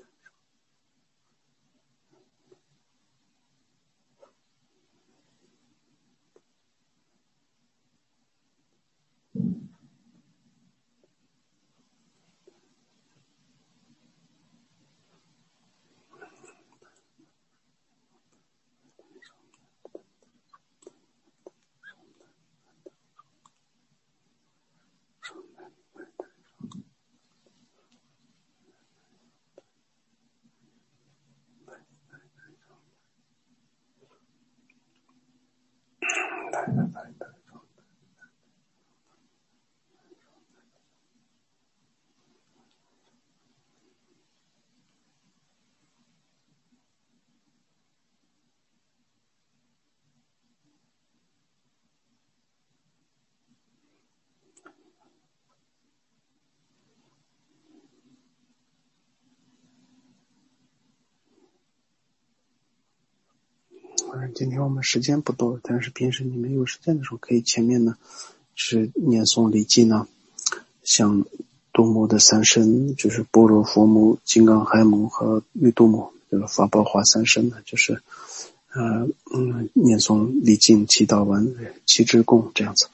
今天我们时间不多，但是平时你们有时间的时候，可以前面呢是念诵礼记呢，像度母的三身，就是般若佛母、金刚海母和玉度母，这个法宝华三身呢，就是念诵礼敬祈祷文七支供这样子，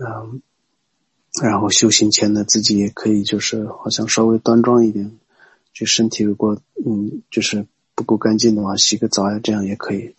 然后修行前呢，自己也可以就是好像稍微端庄一点， 就身体如果就是不够干净的话，洗个澡呀，这样也可以。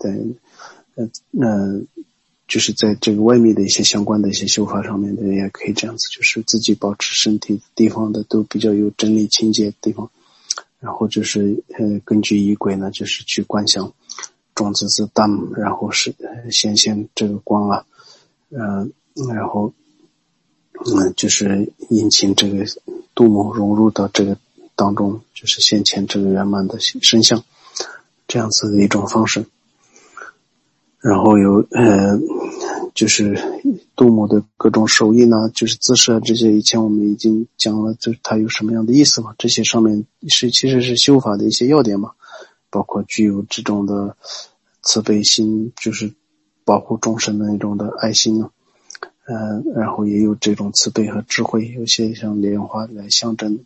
就是在这个外面的一些相关的一些修法上面的也可以这样子，就是自己保持身体地方的都比较有整理清洁的地方，然后就是根据仪轨呢，就是去观想种子是淡，然后是显现这个光啊，然后就是引请这个度母融入到这个当中，就是现前这个圆满的身相，这样子的一种方式。然后有就是度母的各种手印啊，就是姿势啊，这些以前我们已经讲了，就是它有什么样的意思嘛，这些上面其实是修法的一些要点嘛，包括具有这种的慈悲心，就是保护众生的那种的爱心啊，然后也有这种慈悲和智慧，有些像莲花来象征，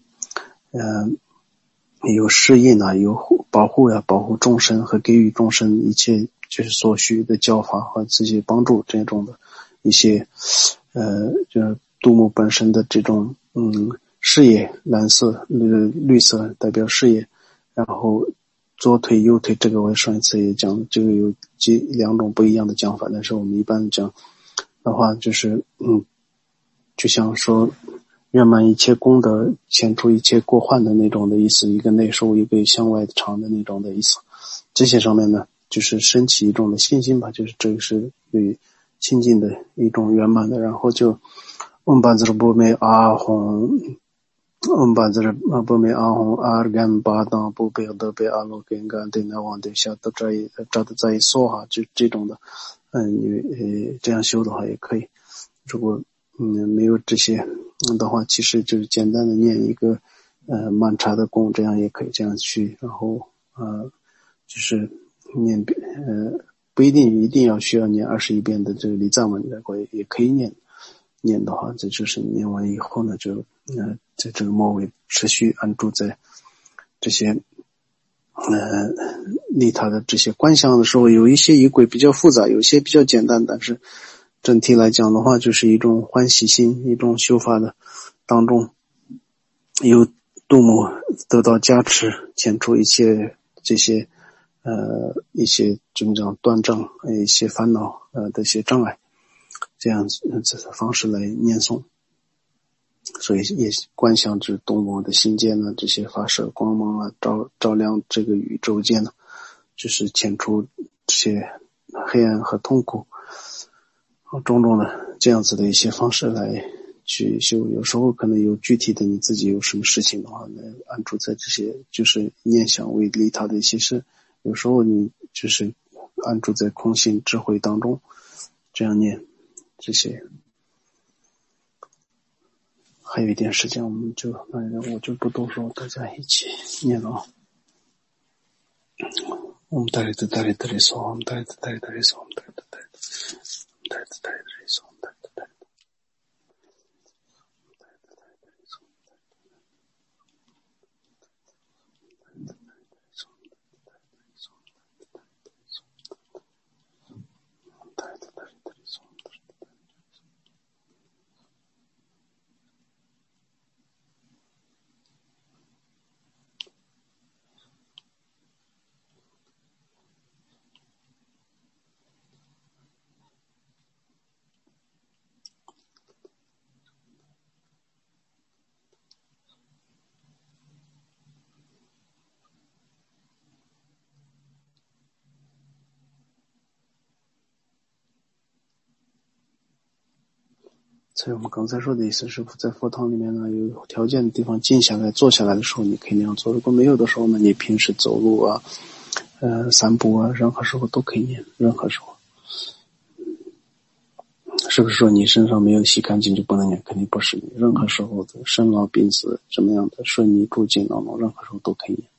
有示印啊，有保护呀，保护众生和给予众生一切就是所需的教法和这些帮助这种的一些就是度母本身的这种视野，蓝色绿色代表视野，然后左腿右腿，这个我上一次也讲，这个有两种不一样的讲法，但是我们一般讲的话就是就像说圆满一切功德，显出一切过患的那种的意思，一个内收一个向外长的那种的意思。这些上面呢，就是升起一种的信心吧，就是这个是对亲近的一种圆满的。然后就巴兹波梅阿红巴兹波梅阿红阿干巴当波贝德贝阿罗根干对那往对下都找的在一说哈，就这种的，你这样修的话也可以。如果没有这些的话，其实就是简单的念一个曼茶的功，这样也可以这样去，然后就是念不一定要需要念21遍的这个礼赞文的，也可以念的话，这就是念完以后呢，就在这个末尾持续安住在这些利他的这些观想的时候，有一些仪轨比较复杂，有些比较简单，但是整体来讲的话，就是一种欢喜心，一种修法的当中，有度母得到加持，遣除一切这些一些怎么讲断障，一些烦恼的一些障碍，这样子这个方式来念诵。所以也观想着度母的心间呢，这些发射光芒啊，照亮这个宇宙间呢，就是遣除这些黑暗和痛苦种种的这样子的一些方式来去修。有时候可能有具体的你自己有什么事情的话呢，安住在这些就是念想为利他的一些事，有时候你就是安住在空性智慧当中，这样念这些。还有一点时间，我就不多说，大家一起念了啊。我们带来的说，我们带来的说，我们带来的说，我们带来的。所以我们刚才说的意思是，在佛堂里面呢，有条件的地方静下来坐下来的时候你可以那样做，如果没有的时候呢，你平时走路啊散步啊，任何时候都可以念，任何时候。是不是说你身上没有洗干净就不能念？肯定不是，你任何时候的生老病死怎么样的顺逆住境当中，任何时候都可以念。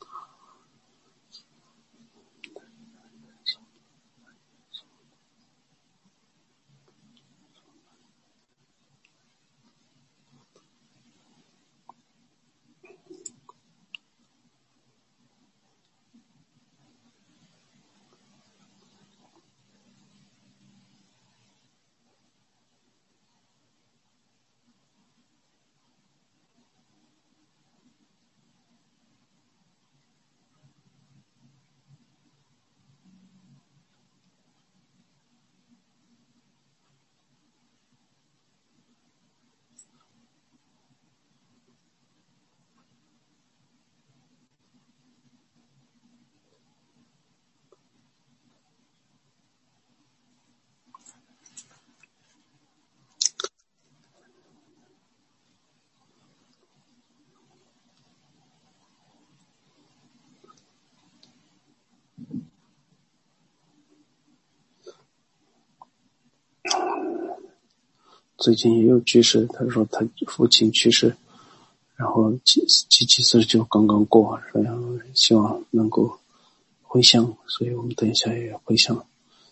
最近也有居士，他说他父亲去世，然后几次就刚刚过，然后希望能够回乡，所以我们等一下也回乡。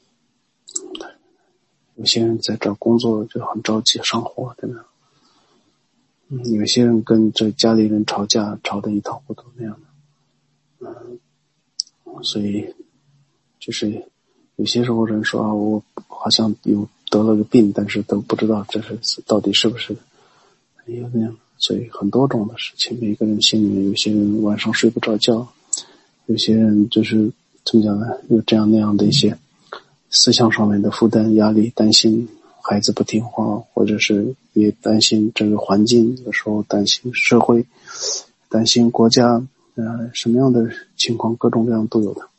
有些人在找工作就很着急上火，对吧？有些人跟这家里人吵架，吵得一塌糊涂那样的。所以就是有些时候人说啊，我好像有得了个病，但是都不知道这是到底是不是有那样。所以很多种的事情，每个人心里面，有些人晚上睡不着觉，有些人就是怎么讲呢，有这样那样的一些思想上面的负担压力，担心孩子不听话，或者是也担心这个环境，有时候担心社会，担心国家，什么样的情况各种各样都有的。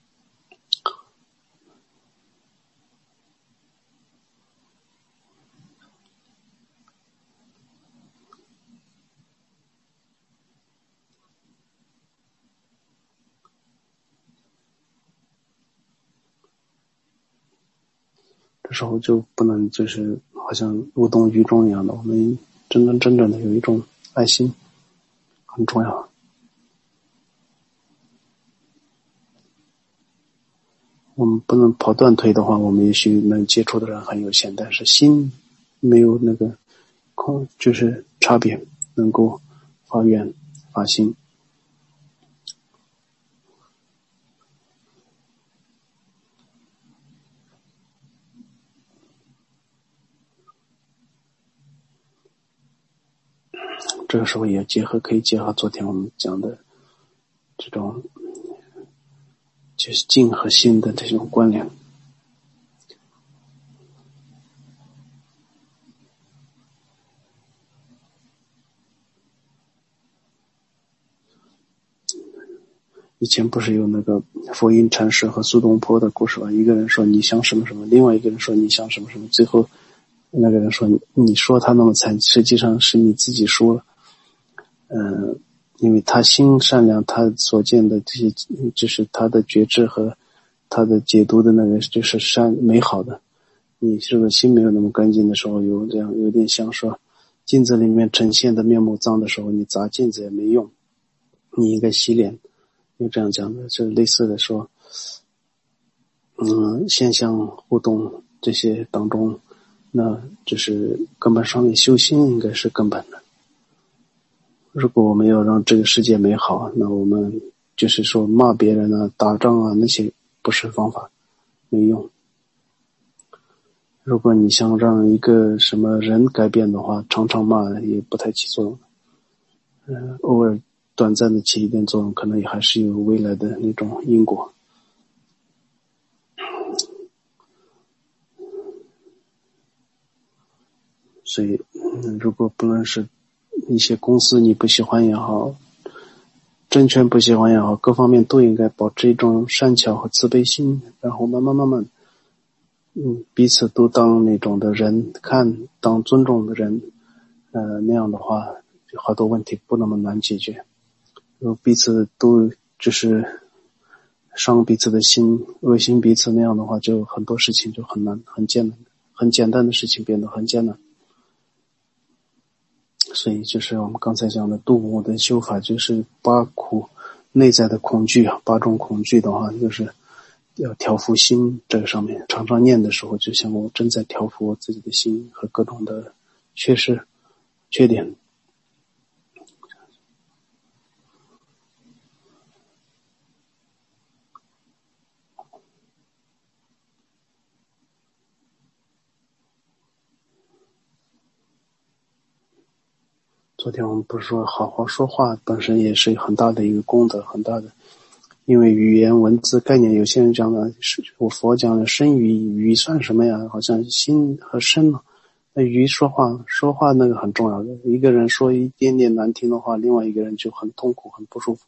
这时候就不能就是好像无动于衷一样的，我们真正的有一种爱心很重要。我们不能跑断腿的话，我们也许能接触的人很有限，但是心没有那个就是差别，能够发愿发心。这个时候也可以结合昨天我们讲的这种就是静和心的这种关联。以前不是有那个佛印禅师和苏东坡的故事吧？一个人说你想什么什么，另外一个人说你想什么什么，最后那个人说你说他那么惨，实际上是你自己说了。因为他心善良，他所见的这些就是他的觉知和他的解读的那个就是美好的。你这个心没有那么干净的时候，有点像说镜子里面呈现的面目脏的时候，你砸镜子也没用，你应该洗脸。有这样讲的，就类似的说现象互动这些当中，那就是根本上面修心应该是根本的。如果我们要让这个世界美好，那我们就是说骂别人啊、打仗啊，那些不是方法，没用。如果你想让一个什么人改变的话，常常骂也不太起作用。偶尔短暂的起一点作用，可能也还是有未来的那种因果。所以如果不论是一些公司你不喜欢也好，政权不喜欢也好，各方面都应该保持一种善巧和慈悲心，然后慢慢彼此都当那种的人看，当尊重的人，那样的话好多问题不那么难解决。如果彼此都就是伤彼此的心，恶心彼此，那样的话就很多事情就很难，很艰难，很简单的事情变得很艰难。所以就是我们刚才讲的度母的修法，就是八苦内在的恐惧啊，8种恐惧的话，就是要调伏心。这个上面常常念的时候，就像我正在调伏我自己的心和各种的缺失缺点。昨天我们不是说好好说话本身也是很大的一个功德，很大的。因为语言文字概念，有些人讲的是我佛讲的身语算什么呀？好像心和身嘛。那语说话那个很重要的。一个人说一点点难听的话，另外一个人就很痛苦很不舒服。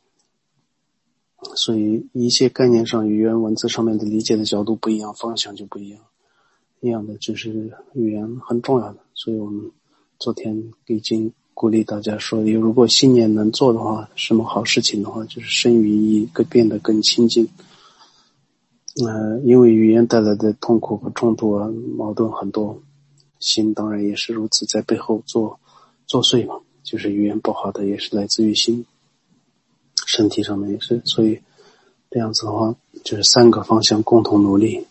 所以一切概念上语言文字上面的理解的角度不一样，方向就不一样。一样的就是语言很重要的。所以我们昨天已经鼓励大家说，如果信念能做的话，什么好事情的话，就是身语意变得更亲近。因为语言带来的痛苦和冲突啊、矛盾很多， 心当然也是如此，在背后作祟嘛，就是语言不好的也是来自于心，身体上面也是，所以这样子的话，就是3个方向共同努力。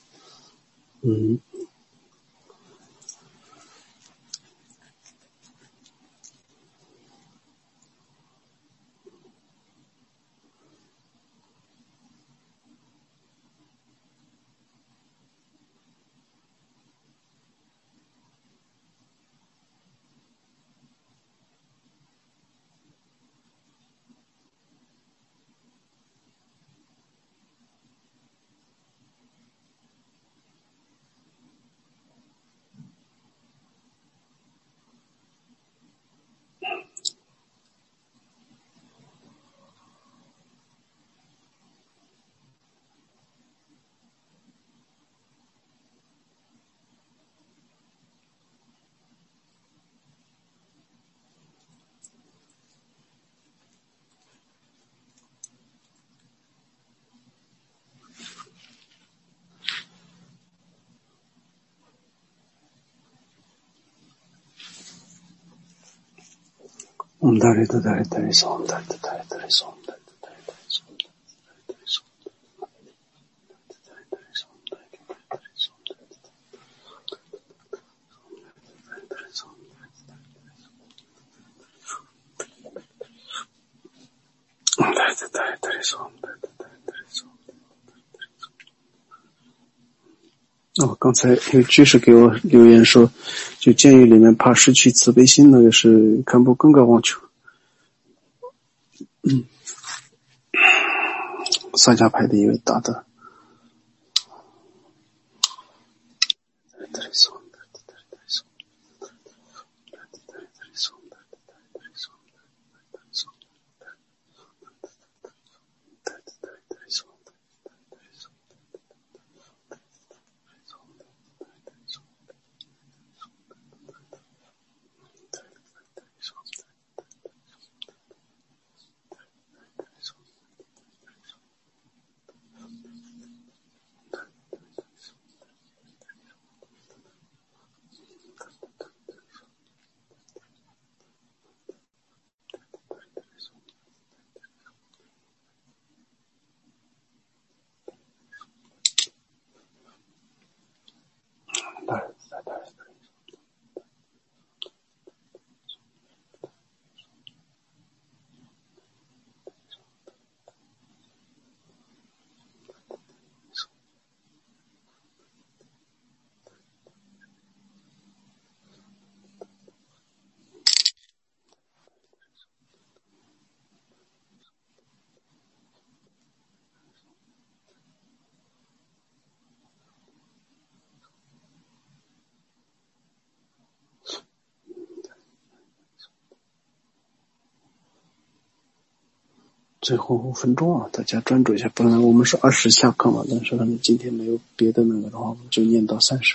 刚才有居士给我留言说，就监狱里面怕失去慈悲心，那个是看不更高望求。萨迦派的一位大的。最后5分钟啊，大家专注一下。本来我们是20下课嘛，但是今天没有别的那个的话，我们就念到30。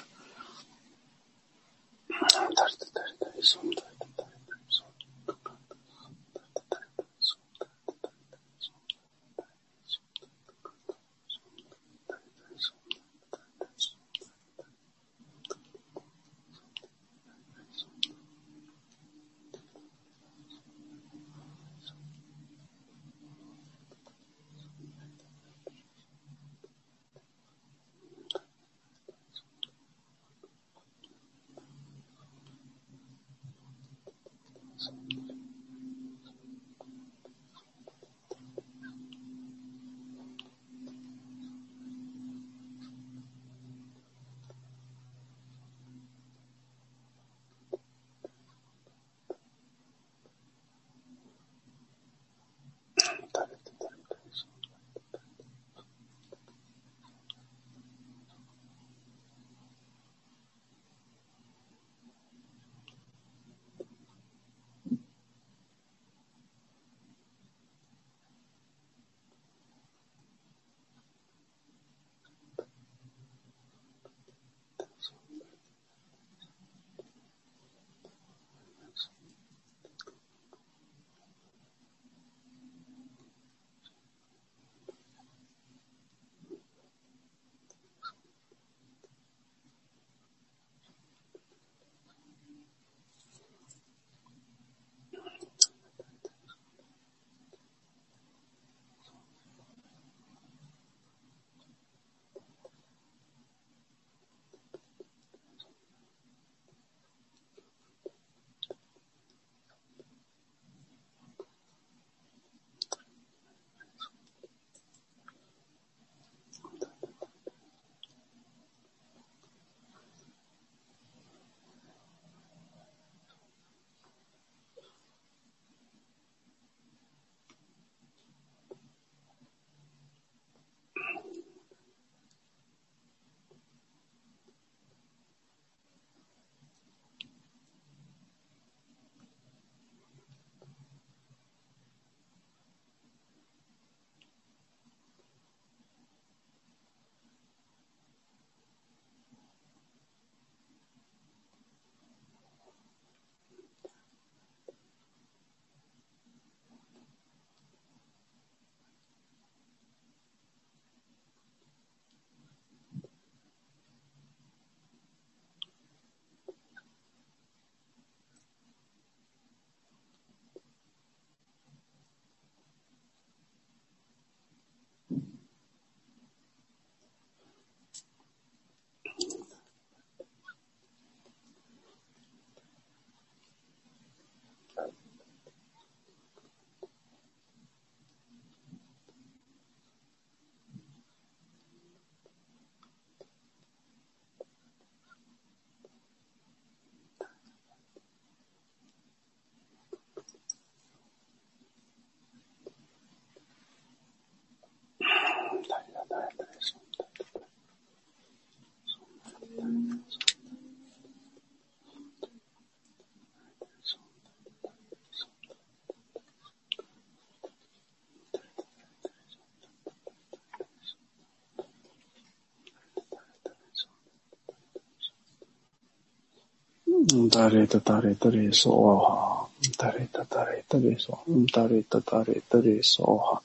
达里达达里达里梭哈，达里达达里达里梭，达里达达里达里梭哈。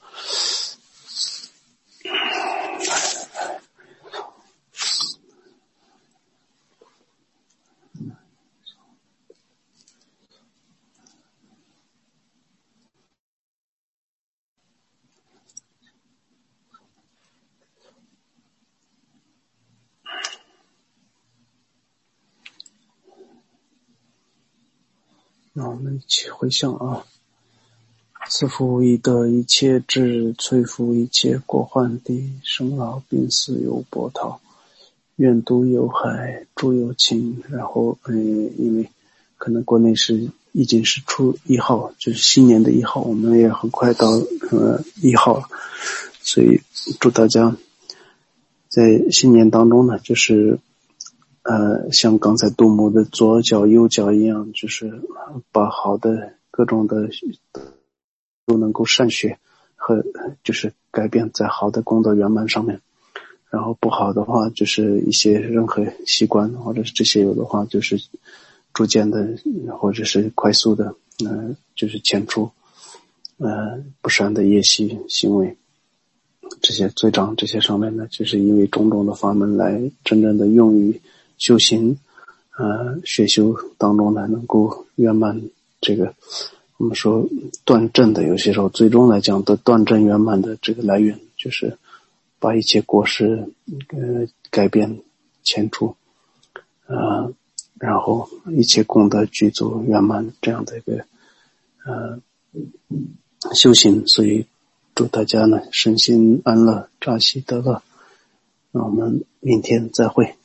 那我们一起回向啊。赐福以德一切智，摧伏一切过患地，生老病死有波涛，远渡有海，诸有情。然后因为可能国内已经是初1号，就是新年的1号，我们也很快到1号了，所以祝大家在新年当中呢，就是像刚才杜牧的左脚右脚一样，就是把好的各种的都能够善学和就是改变在好的功德圆满上面，然后不好的话就是一些任何习惯或者是这些有的话就是逐渐的或者是快速的就是遣除不善的业习行为，这些罪障这些上面呢，就是因为种种的法门来真正的用于修行学修当中呢，能够圆满这个我们说断正的，有些时候最终来讲的断正圆满的这个来源，就是把一切过失改变遣除然后一切功德具足圆满这样的一个修行。所以祝大家呢身心安乐，扎喜得乐。那我们明天再会。